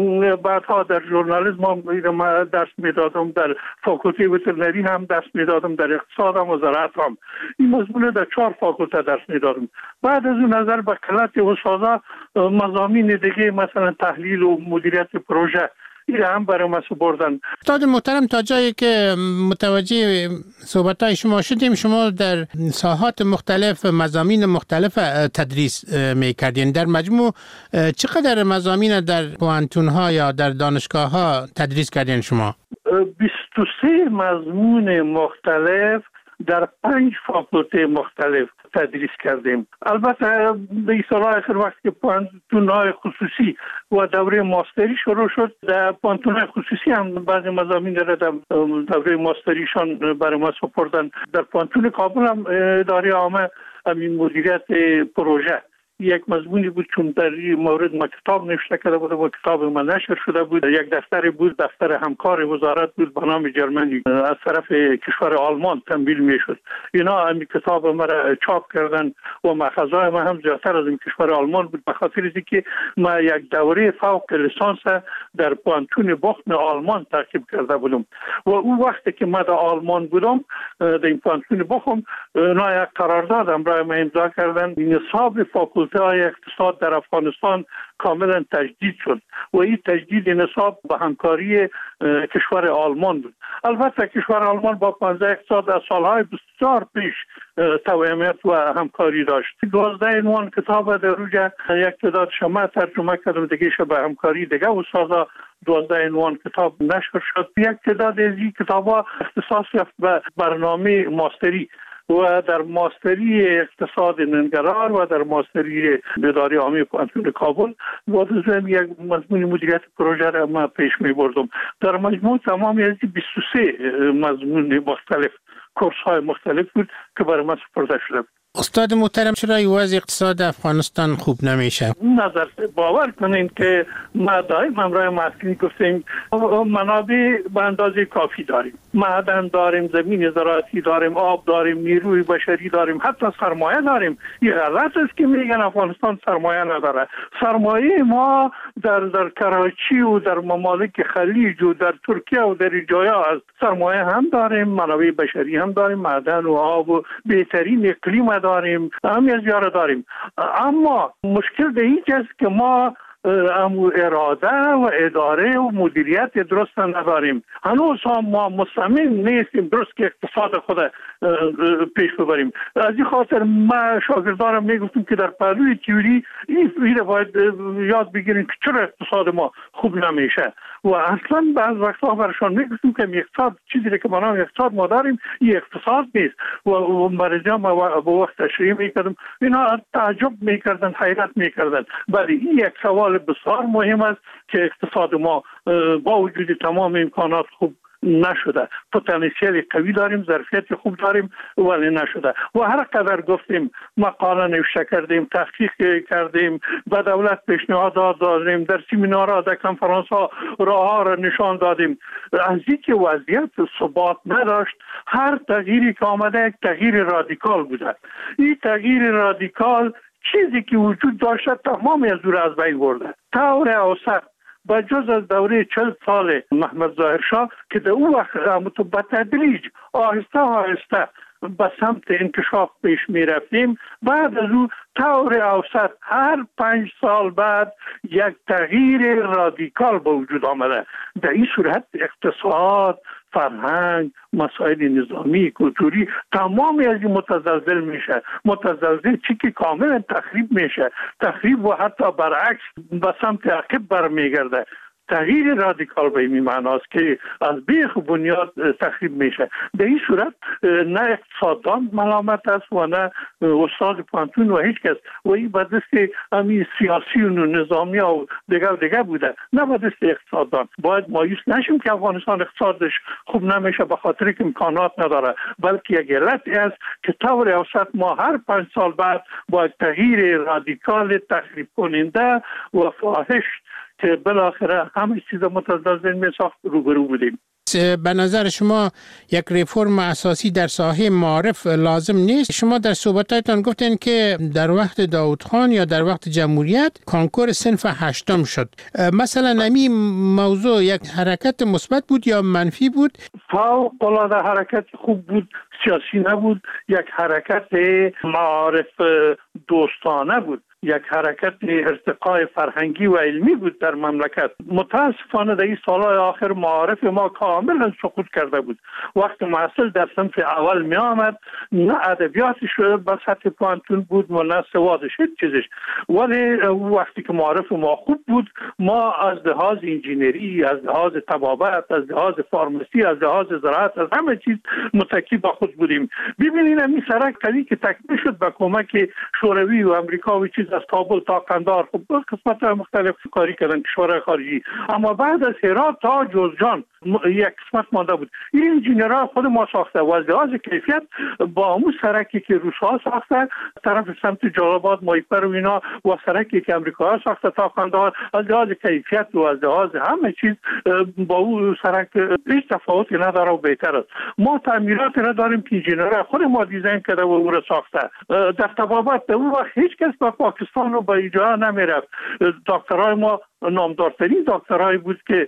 بعدها در ژورنالیسم هم درس میدادم، در فاکولته وترنری هم درس میدادم، در اقتصاد هم و زراعت هم. این مضمون در چهار فاکولته درس میدادم. بعد از اون نظر به کلات استادا مضامین دیگه مثلا تحلیل و مدیریت پروژه این هم برای ما سپردن. استاد محترم، تا جایی که متوجه صحبت‌های شما شدیم، شما در ساحات مختلف مضامین مختلف تدریس می‌کردین. در مجموع چقدر مضامین در پوانتون‌ها یا در دانشگاه‌ها تدریس کردین شما؟ بیست و سه مضمون مختلف در پنج فاکولته مختلف تدریس کردیم. البته به اصطلاح آخر وقت که پانتون‌های خصوصی و دوره ماستری شروع شد، در پانتون‌های خصوصی هم بعضی مضامین در دوره ماستریشان برای ما سپردن. در پانتون کابل هم اداره عامه همین مدیریت پروژه یک مضمونی بود، چون در این مورد ما کتاب نوشته کرده بودم و کتاب ما نشر شده بود. یک دفتر بود، دفتر همکار وزارت بود به نام جرمنی، از طرف کشور آلمان تمویل میشد. اینا همین کتاب ما را چاپ کردن و مأخذهای ما هم زیادتر از این کشور آلمان بود، به خاطر اینکه ما یک دوره فوق لیسانس در پانتون بخن آلمان تعقیب کرده بودم و اون وقتی که ما در آلمان بودم در این پانتون بخم، اونا یک قرارداد برای ما امضا کردن. نصاب فاکولته های اقتصاد در افغانستان کاملا تجدید شد و این تجدید نصاب به همکاری کشور آلمان بود. البته کشور آلمان با پانزده اقتصاد از سالهای بسیار پیش توأمیت و همکاری داشت. دوازده عنوان کتاب در روی یک تعداد شما ترجمه کردم، دیگه به همکاری دیگه استادا دوازده عنوان کتاب نشر شد. یک تعداد از این کتاب‌ها اختصاص یافت به برنامه ماستری و در ماستری اقتصاد ننگرهار و در ماستری اداره عامه پانتون کابل و از یک مضمون مدیریت پروژه را ما پیش می بردم. در مجموع تمامی از بیست و سه مضمون مختلف، کورس های مختلف بود که برای ما سپرده شده بود. استاد محترم، چرا وضع اقتصاد افغانستان خوب نمیشه؟ نظر باور کنین که ما دائما همراه مسئولین گفتیم منابع به اندازه کافی داریم، معدن داریم، زمین زراعتی داریم، آب داریم، نیروی بشری داریم، حتی سرمایه داریم. این غلط است که میگن افغانستان سرمایه نداره. سرمایه ما در در کراچی و در ممالک خلیج و در ترکیه و در جایا است. سرمایه هم داریم، منابع بشری هم داریم، معدن و آب و بهترین اقلیم داریم، همه از یاره داریم. اما مشکل به این است که ما امو اراده و اداره و مدیریت درست نداریم. هنوز هم ما مصمم نیستیم درست که اقتصاد خود پیش ببریم. از این خاطر ما شاگردانم میگفتم که در پهلوی تئوری این باید یاد بگیریم که چرا اقتصاد ما خوب نمیشه و اصلا بعض وقتا برشان میگفتم که اقتصاد چیزی که ما نام اقتصاد ما داریم این اقتصاد نیست و مریضا ما با وقت تشریح میکردم، اینا تعجب میکردن، حیرت میکردن. ولی این یک سوال بسیار مهم است که اقتصاد ما با وجود تمام امکانات خوب نشده. پتانسیل قوی داریم، ظرفیت خوب داریم ولی نشده. و هر قدر گفتیم مقاله نوشته کردیم، تحقیق کردیم، به دولت پیشنهاد دادیم، در سمینارها، در کنفرانس ها راه را نشان دادیم. از اینکه وضعیت ثبات نداشت، هر تغییری که آمده یک تغییر رادیکال بوده. این تغییر رادیکال چیزی که وجود داشته تمامی از او را از بین برده. طور اوسط با جز از دوره چل سال محمد ظاهر شاه که در اون وقت به تدریج آهسته آهسته به سمت انکشاف پیش می رفتیم، بعد از او طور اوسط هر پنج سال بعد یک تغییر رادیکال به وجود آمده. در این صورت اقتصاد، فرهنگ، مسائل نظامی، کلتوری تمامی از این متزلزل میشه. متزلزل چی که کاملا تخریب میشه، تخریب و حتی برعکس به سمت عقب برمیگرده. تغییر رادیکال به این معناست که از بیخ بنیاد تخریب میشه. به این صورت نه اقتصاددان ملامت است و نه استاد پانتون و هیچ کس و این به دست همین سیاسی و نظامی و دیگه و دیگه بوده، نه به دست اقتصاددان. باید مایوس نشیم که افغانستان اقتصادش خوب نمیشه به خاطر که امکانات نداره، بلکه یک علت است که طور اوسط ما هر پنج سال بعد با تغییر رادیکال تخریب کننده و فاحش که بالاخره همه چیز متزلزل می ساخت روبرو بودیم. به نظر شما یک ریفرم اساسی در ساحه معارف لازم نیست؟ شما در صحبتاتون گفتین که در وقت داود خان یا در وقت جمهوریت کنکور صنف هشتم شد. مثلا این موضوع یک حرکت مثبت بود یا منفی بود؟ فوق العاده حرکت خوب بود، سیاسی نبود، یک حرکت معارف دوستانه بود، یک حرکت ارتقای فرهنگی و علمی بود در مملکت. متاسفانه در این سالهای آخر معارف ما کاملا سقوط کرده بود. وقت محصل در صنف اول می آمد، نه ادبیاتش به سطح پانتون بود و نه سوادش هیچ چیزش، ولی وقتی که معارف ما خوب بود، ما از لحاظ انجینری، از لحاظ طبابت، از لحاظ فارمسی، از لحاظ زراعت، از همه چیز متکی با خود بودیم. ببینید این سرک قوی که تکمیل شد با کمک شوروی و امریکا و چیز از کابل تا قندهار، خب قسمت مختلف کاری کردن کشورهای خارجی، اما بعد از هرات تا جوزجان یک قسمت مانده بود. این انجینرها خود ما ساخته و از لحاظ کیفیت با همون سرکی که روس‌ها ساخته طرف سمت جلال‌آباد مایپر و اینا و سرکی که امریکاها ساخته تا قندهار، از لحاظ کیفیت و از لحاظ همه چیز با اون سرک هیچ تفاوتی نداره و بهتر است. ما تعمیرات نداریم که انجینرها خود ما دیزاین کرده و اون رو ساخته. در طبابت اون وقت هیچ کس به پاکستان رو به اینجا نمیرفت. دکترای ما نامدارترین دکترایی بود که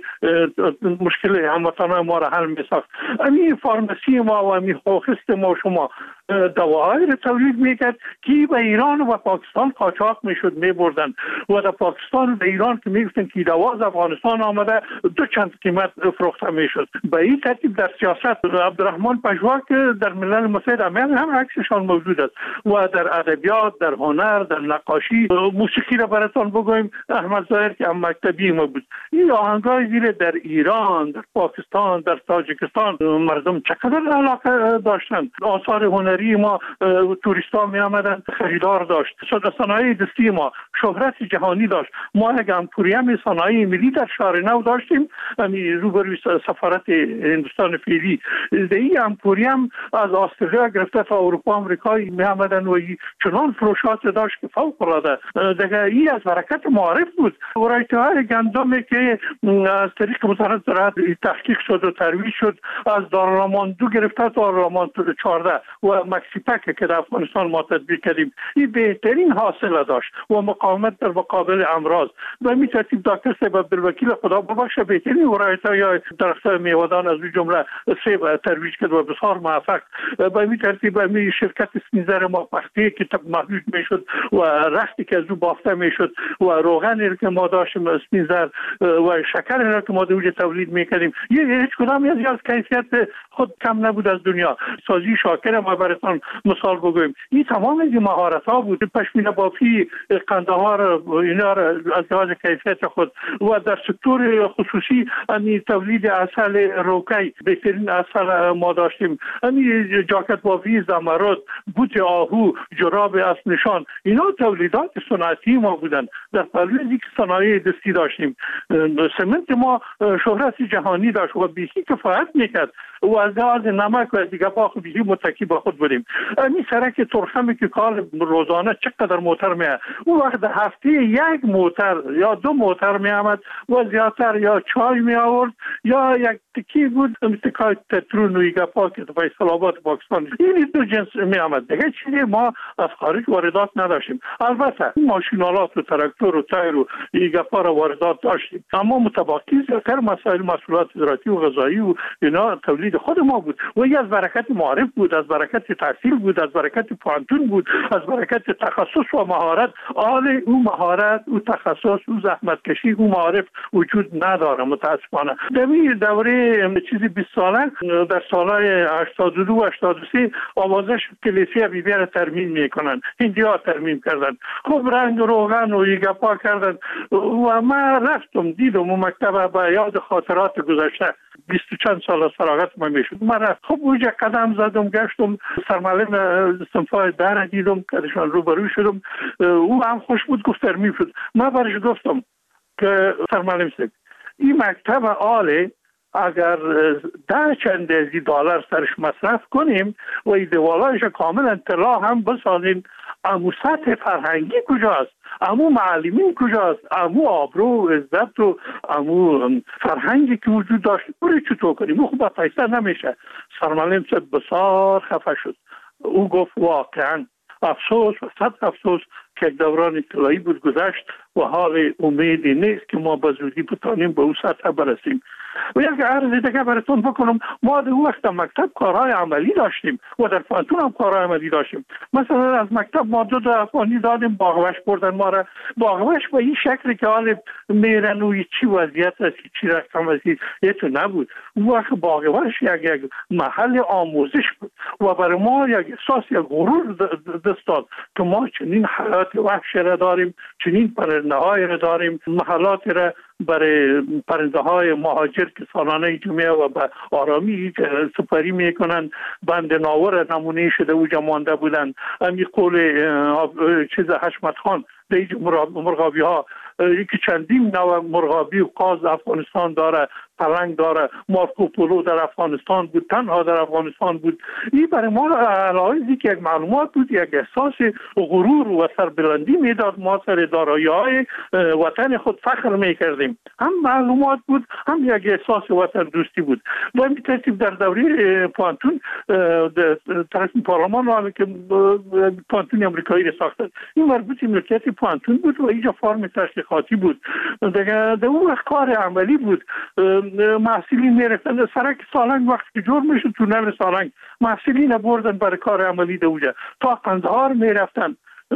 مشکل هموطنان ما را حل می‌ساخت. همین فارمسی ما و همین خوخست ما شما دواهایی را تولید میکرد که به ایران و پاکستان قاچاق میشد میبردن و در پاکستان و در ایران که میگفتن که دوا از افغانستان آمده دو چند قیمت فروخته میشد. به این ترتیب در سیاست عبدالرحمن پژوا که در ملل متحد امریکا هم عکسشان موجود است و در ادبیات، در هنر، در نقاشی، موسیقی را براتون بگویم احمد ظاهر که هم مکتبی ما بود. این آهنگای زیر در ایران، در پاکستان، در تاجیکستان مردم چقدر علاقه داشتند. آثار هنری ما توریستا می آمدن خریدار داشت. صنایع دستی ما شهرت جهانی داشت. ما یک امپوریم صنایع ملی در شهر نو داشتیم، یعنی روبروی سفارت هندوستان فعلی. این امپوریم از استرالیا گرفته تا اروپا آمریکا می آمدن و چنان فروشات داشت که فوق العاده. دیگه این از برکت معارف بود. ورایته‌های گندمی که از طریق وزارت زراعت تحقیق شد و ترویج شد، از دارالامان دو گرفته تا دارالامان چهارده و مکسیپک که در افغانستان ما تطبیق کردیم، این بهترین حاصل داشت و مقاومت در مقابل امراض. و می ترتیب دکتر صاحب عبدالوکیل خدا ببخشه بهترین ورایت‌های یا درخت‌های میوه‌دان از جمله سیب ترویج کرد و بسیار موفق. و می ترتیب می شرکت سپینزر ما پختی که محدود میشد و رختی که از او بافته میشد و روغنی که ما داشتیم سپینزر و شکر را که ما دوجه تولید میکردیم، یه هیچ کدام از از کیفیت خود کم نبود از دنیا. سازی شاکر ما براتون مثال بگویم، این تمام این مهارت ها بود. پشمینه بافی قندهار اینا را از لحاظ کیفیت خود و در سکتور خصوصی یعنی تولید عسل روکی بهترین عسل ما داشتیم. یعنی جاکت بافی زمرد، بوت آهو، جراب اسب نشان، اینا تولیدات صنعتی ما بودن. در پلوی که صنایع دستی داشتیم. سمنت ما شهرت جهانی داشت و بیشی کفایت میکرد و از لحاظ نمک و دیگه با خود بیشی متکی با خود بودیم. این سرک ترخمی که کال روزانه چقدر موتر میاد، اون وقت هفته یک موتر یا دو موتر میامد و زیادتر یا چای می آورد یا یک تکی بود امتکای تترون و ایگا پاک در فیصل آباد پاکستان. این دو جنس میامد. دیگه چیزی ما از خارج واردات نداشتیم. البته ماشینالات و تراکتور و تایر و ایگا پا را واردات داشتیم، اما متباقی زیادتر مسائل مسئولات زراعتی و غذایی و اینا تولید خود ما بود و این از برکت معارف بود، از برکت تحصیل بود، از برکت پانتون بود، از برکت تخصص و مهارت. آل او مهارت او تخصص او زحمت کشی او معارف وجود نداره متاسفانه. در این دوره چیزی بیست ساله در سالهای هشتاد و دو هشتاد و سه آوازش کلیسا بی بی را ترمیم میکنن، هندی‌ها ترمیم کردن، خوب رنگ روغن و یگپا کردن و من رفتم دیدم و مکتب با یاد خاطرات گذشته بیست و چند سال از فراغت من میشد. من رفت خب اونجا قدم زدم گشتم سرمعلم صنفای در دیدم کدشان روبروی شدم، او هم خوش بود گفت ترمیم شد. من برش گفتم که سرمعلم صاحب این مکتب عالی اگر ده چند ازی دلار سرش مصرف کنیم و ایدوالایش کامل اطلاع هم بسازیم، امو سطح فرهنگی کجاست، امو معلمین کجاست، امو آبرو و عزت و امو فرهنگی که وجود داشت بری چطور کنیم؟ او خوب پیسه نمیشه. سرمعلم صاحب بسیار خفه شد. او گفت واقعا افسوس و صد افسوس که دوران طلایی بود گذشت و حال امیدی نیست که ما به زودی بتانیم به اون سطح برسیم. و یک عرض دیگه براتون بکنم، ما در وقت مکتب کارهای عملی داشتیم و در فانتون هم کارهای عملی داشتیم. مثلا از مکتب ما دو تا افغانی دادیم، باغوش بردن ما را. باغوش به این شکلی که حال میرن و چی وضعیت است، چی رقم است، یه تو نبود. اون وقت باغوش یک یک محل آموزش بود و برای ما یک احساس، یک غرور دست داد که ما چنین حالات وحش را داریم، چنین پرنده های را داریم، محلات را برای پرنده های مهاجر که سالانه جمعه و به آرامی سپری میکنن. بند ناور نمونه شده و مانده بودن. امی قول چیز حشمت خان دیج مرغابی ها، یکی چندین نوع مرغابی و قاز افغانستان داره، پلنگ داره. مارکوپولو در افغانستان بود، تنها در افغانستان بود. این برای ما علایزی که یک معلومات بود، یک احساس غرور و سربلندی میداد. ما سر دارایی های وطن خود فخر میکردیم. هم معلومات بود، هم یک احساس وطن دوستی بود. و این ترتیب در دوره پانتون طرف پارلمان که پانتون امریکایی را ساختن، این مربوط ملکیت پانتون بود و اینجا فرم تشریحاتی بود. دیگه در اون وقت کار عملی بود. محصولین میرفتن سرک سالنگ وقتی که جور میشد، تونل سالنگ محصولین بردن برای کار عملی دوجه تا قندهار میرفتن.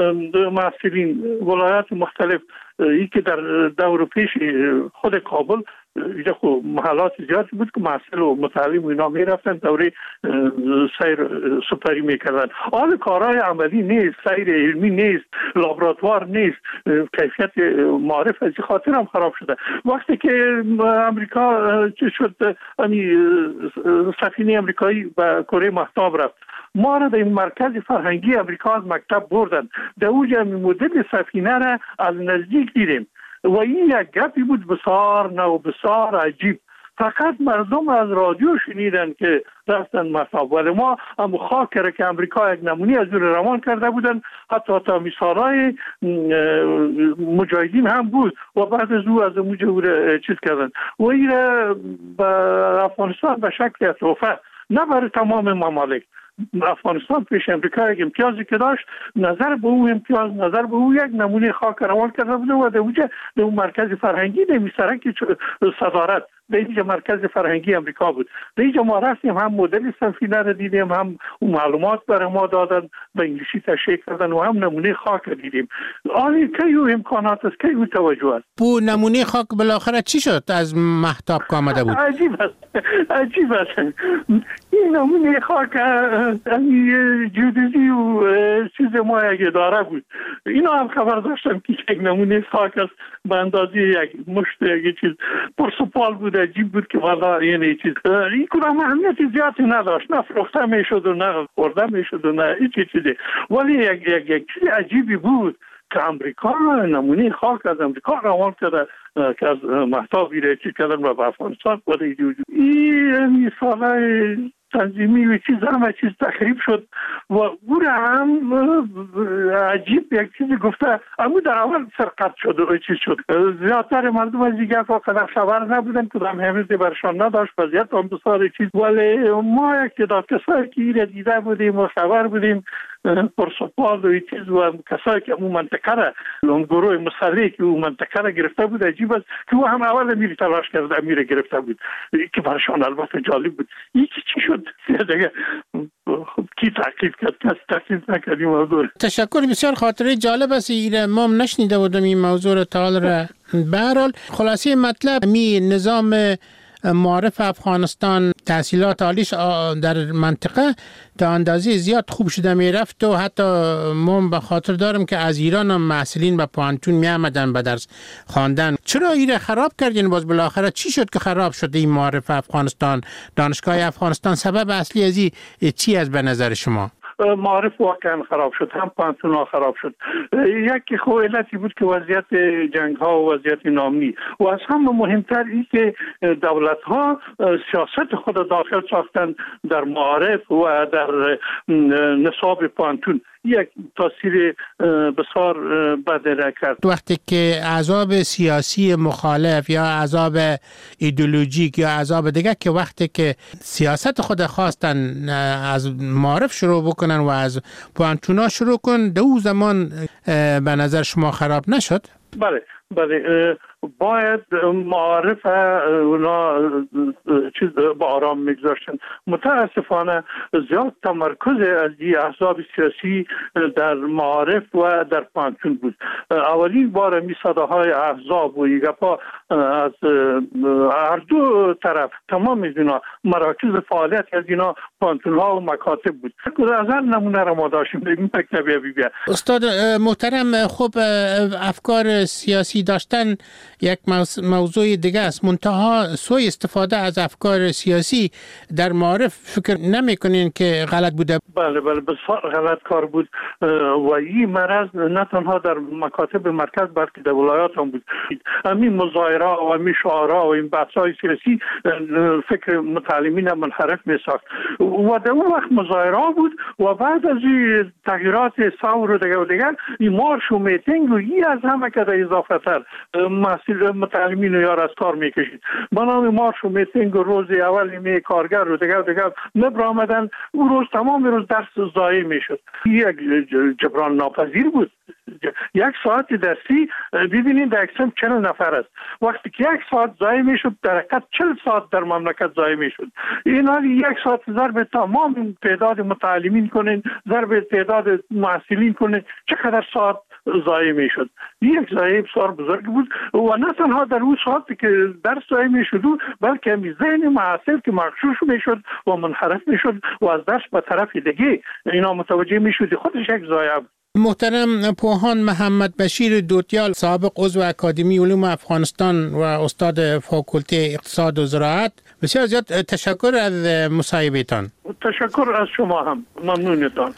محصولین ولایات مختلف، ای که در دور پیش خود کابل اینجا خب محلات زیاد بود که محصل و متعلم و اینا میرفتن دوره سیر سپری میکردن. آن کارهای عملی نیست، سیر علمی نیست، لابراتوار نیست، کیفیت معرف از خاطر هم خراب شده. وقتی که امریکا چه شد، سفینه امریکایی به کره مهتاب رفت، ما را در این مرکز فرهنگی امریکا از مکتب بردن. در اوجه مدل سفینه را از نزدیک دیدیم و این یک گپی بود بسیار نو، بسیار عجیب. فقط مردم از رادیو شنیدن که رفتن مصاب، ولی ما هم خاک را که امریکا یک نمونی از اون روان کرده بودن، حتی تا مثالای مجاهدین هم بود و بعد از او از مجاهد چیز کردن و این را به افغانستان به شکل تحفه، نه برای تمام ممالک. افغانستان پیش امریکا یک امتیازی که داشت، نظر به او امتیاز، نظر به او یک نمونه خاک روان کرده بود و در اونجا در اون مرکز فرهنگی در سرک صدارت در اینجا مرکز فرهنگی امریکا بود. در اینجا ما رفتیم، هم مدل سفینه را دیدیم، هم اون معلومات برای ما دادن، به انگلیسی تشریح کردن و هم نمونه خاک را دیدیم. آنی که او امکانات است، که او توجه است. بو نمونه خاک بالاخره چی شد از مهتاب که آمده بود؟ عجیب است، عجیب است. این نمونه خاک جیودزی و چیز ما یک اداره بود. اینا هم خبر داشتم که یک نمونه خاک است به اندازه یک مشت یک چیز پرسپال بود. عجیب بود که والا یعنی چیز این کدام اهمیت زیادی نداشت، نه فروخته میشد و نه خورده میشد و نه هیچ چیزی، ولی یک یک یک چیز عجیبی بود که امریکا نمونه خاک از امریکا روان کرده که از مهتاب را چیز کردن و به افغانستان بوده. این مثال تنظیمی و چیز همه چیز تخریب شد و او هم عجیب یک چیزی گفته، اما در اول سرقت شد و چیز شد. زیادتر مردم از دیگه فقط خبر نبودن، کدام همیزی برشان نداشت، وضعیت هم بسیار چیز. ولی ما یک تعداد کسایی که این دیده بودیم و خبر بودیم، پرسپال و چیز و کسایی که اون منطقه را، اون گروه مسلحی که اون منطقه را گرفته بود، عجیب است که او هم اول امیر تلاش کرده امیر گرفته بود که برشان البته جالب بود. یکی چی شد دیگه خب کی تعقیب کرد؟ کس تعقیب نکردیم موضوع. تشکر، بسیار خاطره جالب است. این ما نشنیده بودم این موضوع تعال را. به هر حال خلاصه مطلب می نظام معارف افغانستان تحصیلات عالیش در منطقه تا اندازه زیاد خوب شده می رفت و حتی من به خاطر دارم که از ایران هم محصلین به پانتون می آمدن به درس خواندن. چرا این خراب کردین؟ باز بالاخره چی شد که خراب شد این معارف افغانستان؟ دانشگاه افغانستان سبب اصلی از این چی از به نظر شما؟ معارف واقعا خراب شد، هم پانتون ها خراب شد. یکی خو علتی بود که وضعیت جنگ ها و وضعیت نامنی و از همه مهمتر این که دولت ها سیاست خود داخل ساختن در معارف و در نصاب پانتون، یک تاثیر بسیار بد کرد. وقتی که احزاب سیاسی مخالف یا احزاب ایدئولوژیک یا احزاب دیگه که وقتی که سیاست خود خواستن از معارف شروع بکنن و از پانتونا شروع کن، دو زمان به نظر شما خراب نشد؟ بله بله، باید معارف اونا چیز با آرام میگذاشتن. متاسفانه زیاد تمرکز از این احزاب سیاسی در معارف و در پانتون بود. اولین بار می صداهای احزاب و یگپا از هر دو طرف تمام از اینا مراکز فعالیت از اینا پانتون ها و مکاتب بود. از هر نمونه را ما داشتیم بگیم تکنبیه بی بیا. استاد محترم، خب افکار سیاسی داشتن یک موضوع دیگه است، منتها سوء استفاده از افکار سیاسی در معارف فکر نمی کنین که غلط بوده؟ بله بله، بسیار غلط کار بود و این مرض نه تنها در مکاتب مرکز بلکه در ولایات هم بود. همین مظاهره و همین شعارها و این بحث‌های سیاسی فکر متعلمین منحرف می ساخت و در اون وقت مظاهره بود و بعد از این تغییرات ثور و دیگر و دیگر این مارش و میتینگ و این از همه که در اضافه تر متعلمین یار از کار میکشید. با نام مارش و میتینگ و روز اول می کارگر و دیگر دیگر نبرآمدن، اون روز تمام روز درس ضایع میشد. یک جبران ناپذیر بود. یک ساعت درسی ببینید در اکسم چهل نفر است. وقتی که یک ساعت ضایع میشد در حقیقت چهل ساعت در مملکت ضایع میشد. این حالی یک ساعت ضرب تمام تعداد متعلمین کنین، ضرب تعداد محصلین کنین، چقدر ساعت ضایع میشد. یک ضایع بسیار بزرگ بود و نه تنها در اون ساعتی که درس ضایع میشد بلکه همین ذهن محصل که مغشوش میشد و منحرف میشد و از درس به طرف دیگه اینا متوجه میشد، خودش یک ضایع بود. محترم پوهان محمد بشیر دوتیال، سابق عضو اکادمی علوم افغانستان و استاد فاکولته اقتصاد و زراعت، بسیار زیاد تشکر از مصاحبهتان. تشکر از شما هم، ممنونتان.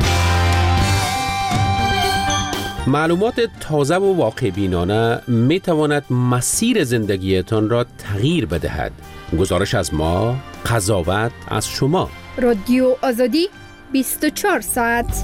معلومات تازه و واقع بینانه می تواند مسیر زندگیتان را تغییر بدهد. گزارش از ما، قضاوت از شما. رادیو آزادی بیست و چهار ساعت.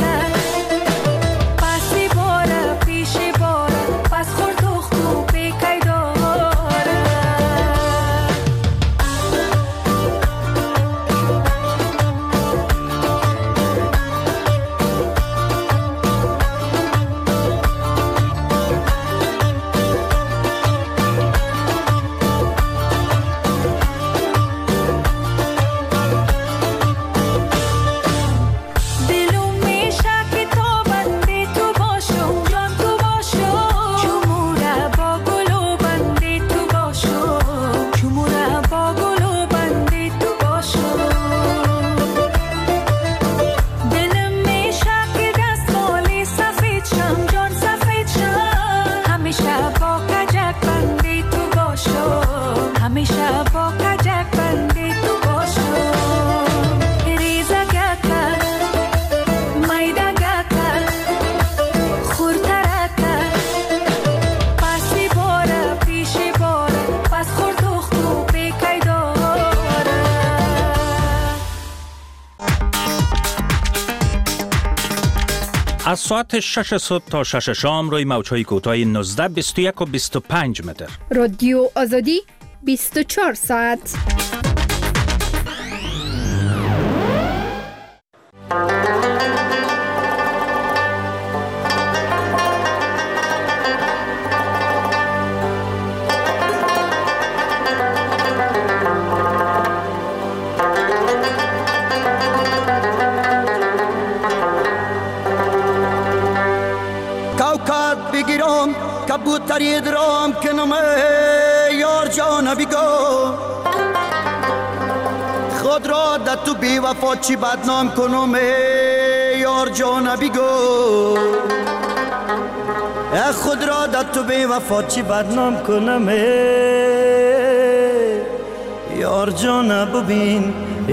Pay از ساعت شش صبح تا شش شام روی موج‌های کوتاه نوزده، بیست و یک و بیست و پنج متر. رادیو آزادی بیست و چهار ساعت. کبوتری درام کنم یار جان بیگو خود را در تو بی وفا چی بدنام کنم یار جان بیگو خود را در تو بی وفا چی بدنام کنم یار جان ببین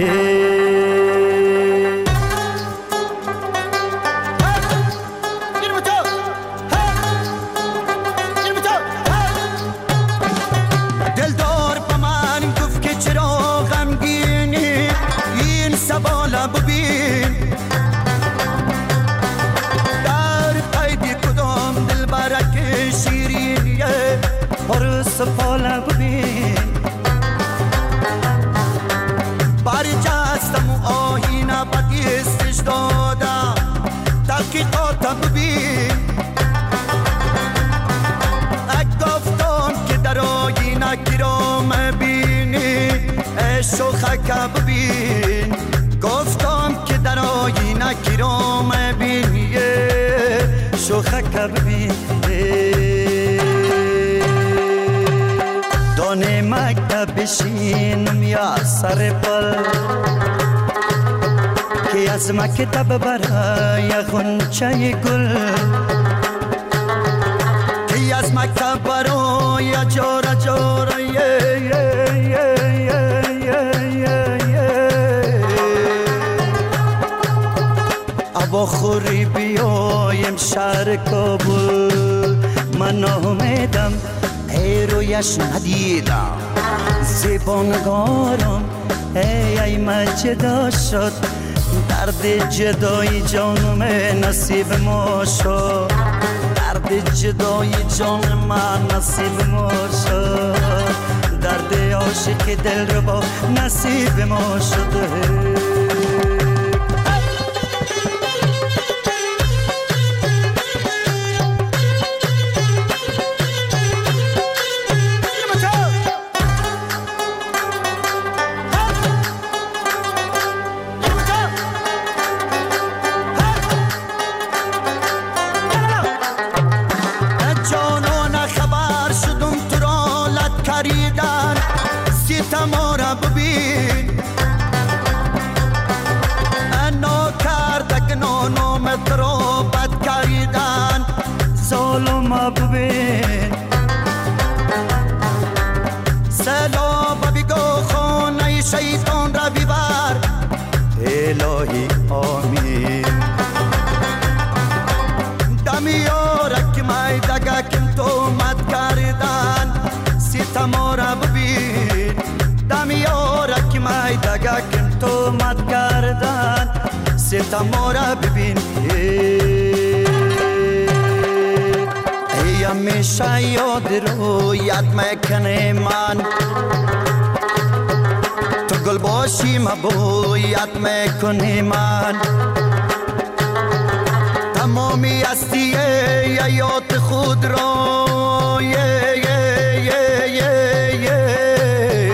سپاله ببین باری جستم و آهینه بدیستش دادم تحقیقات ببین گفتم که در آهینه کرام بینی شوخک ببین گفتم که در آهینه کرام بینی شوخک ببین دانه مکتب بشینم یا سر پل که از مکتب برای غنچه گل که از مکتب برای جارا جارا یه یه یه یه یه یه ابا خوری بیایم شهر کابل من آمدم ای رویش ندیدم زبانگارم ای ای من جدا شد درد جدای جانم نصیب ما شد درد جدای جان من نصیب ما شد درد عاشق دل رو با نصیب ما شده ببین سلام بگو خانه شیطان را بیبر الهی آمین دمیارک مای دگکم تو مد کردن ستما را ببین دمیارک مای دگکم تو مد کردن ستما را ببین همیشه یاد رو یاد میکنه من تو گل باشی مبو یاد میکنه من تمامی هستی یاد خود رو یه یه یه یه یه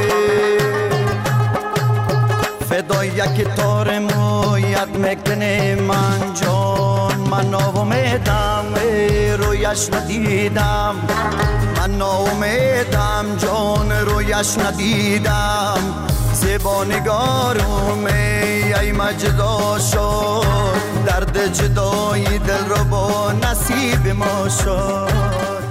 فدای یک تار مو یاد میکنه من جان من آمیدم رویش ندیدم من آمیدم جان رویش ندیدم زبانگارم ای مجدا شد درد جدای دل رو با نصیب ما شد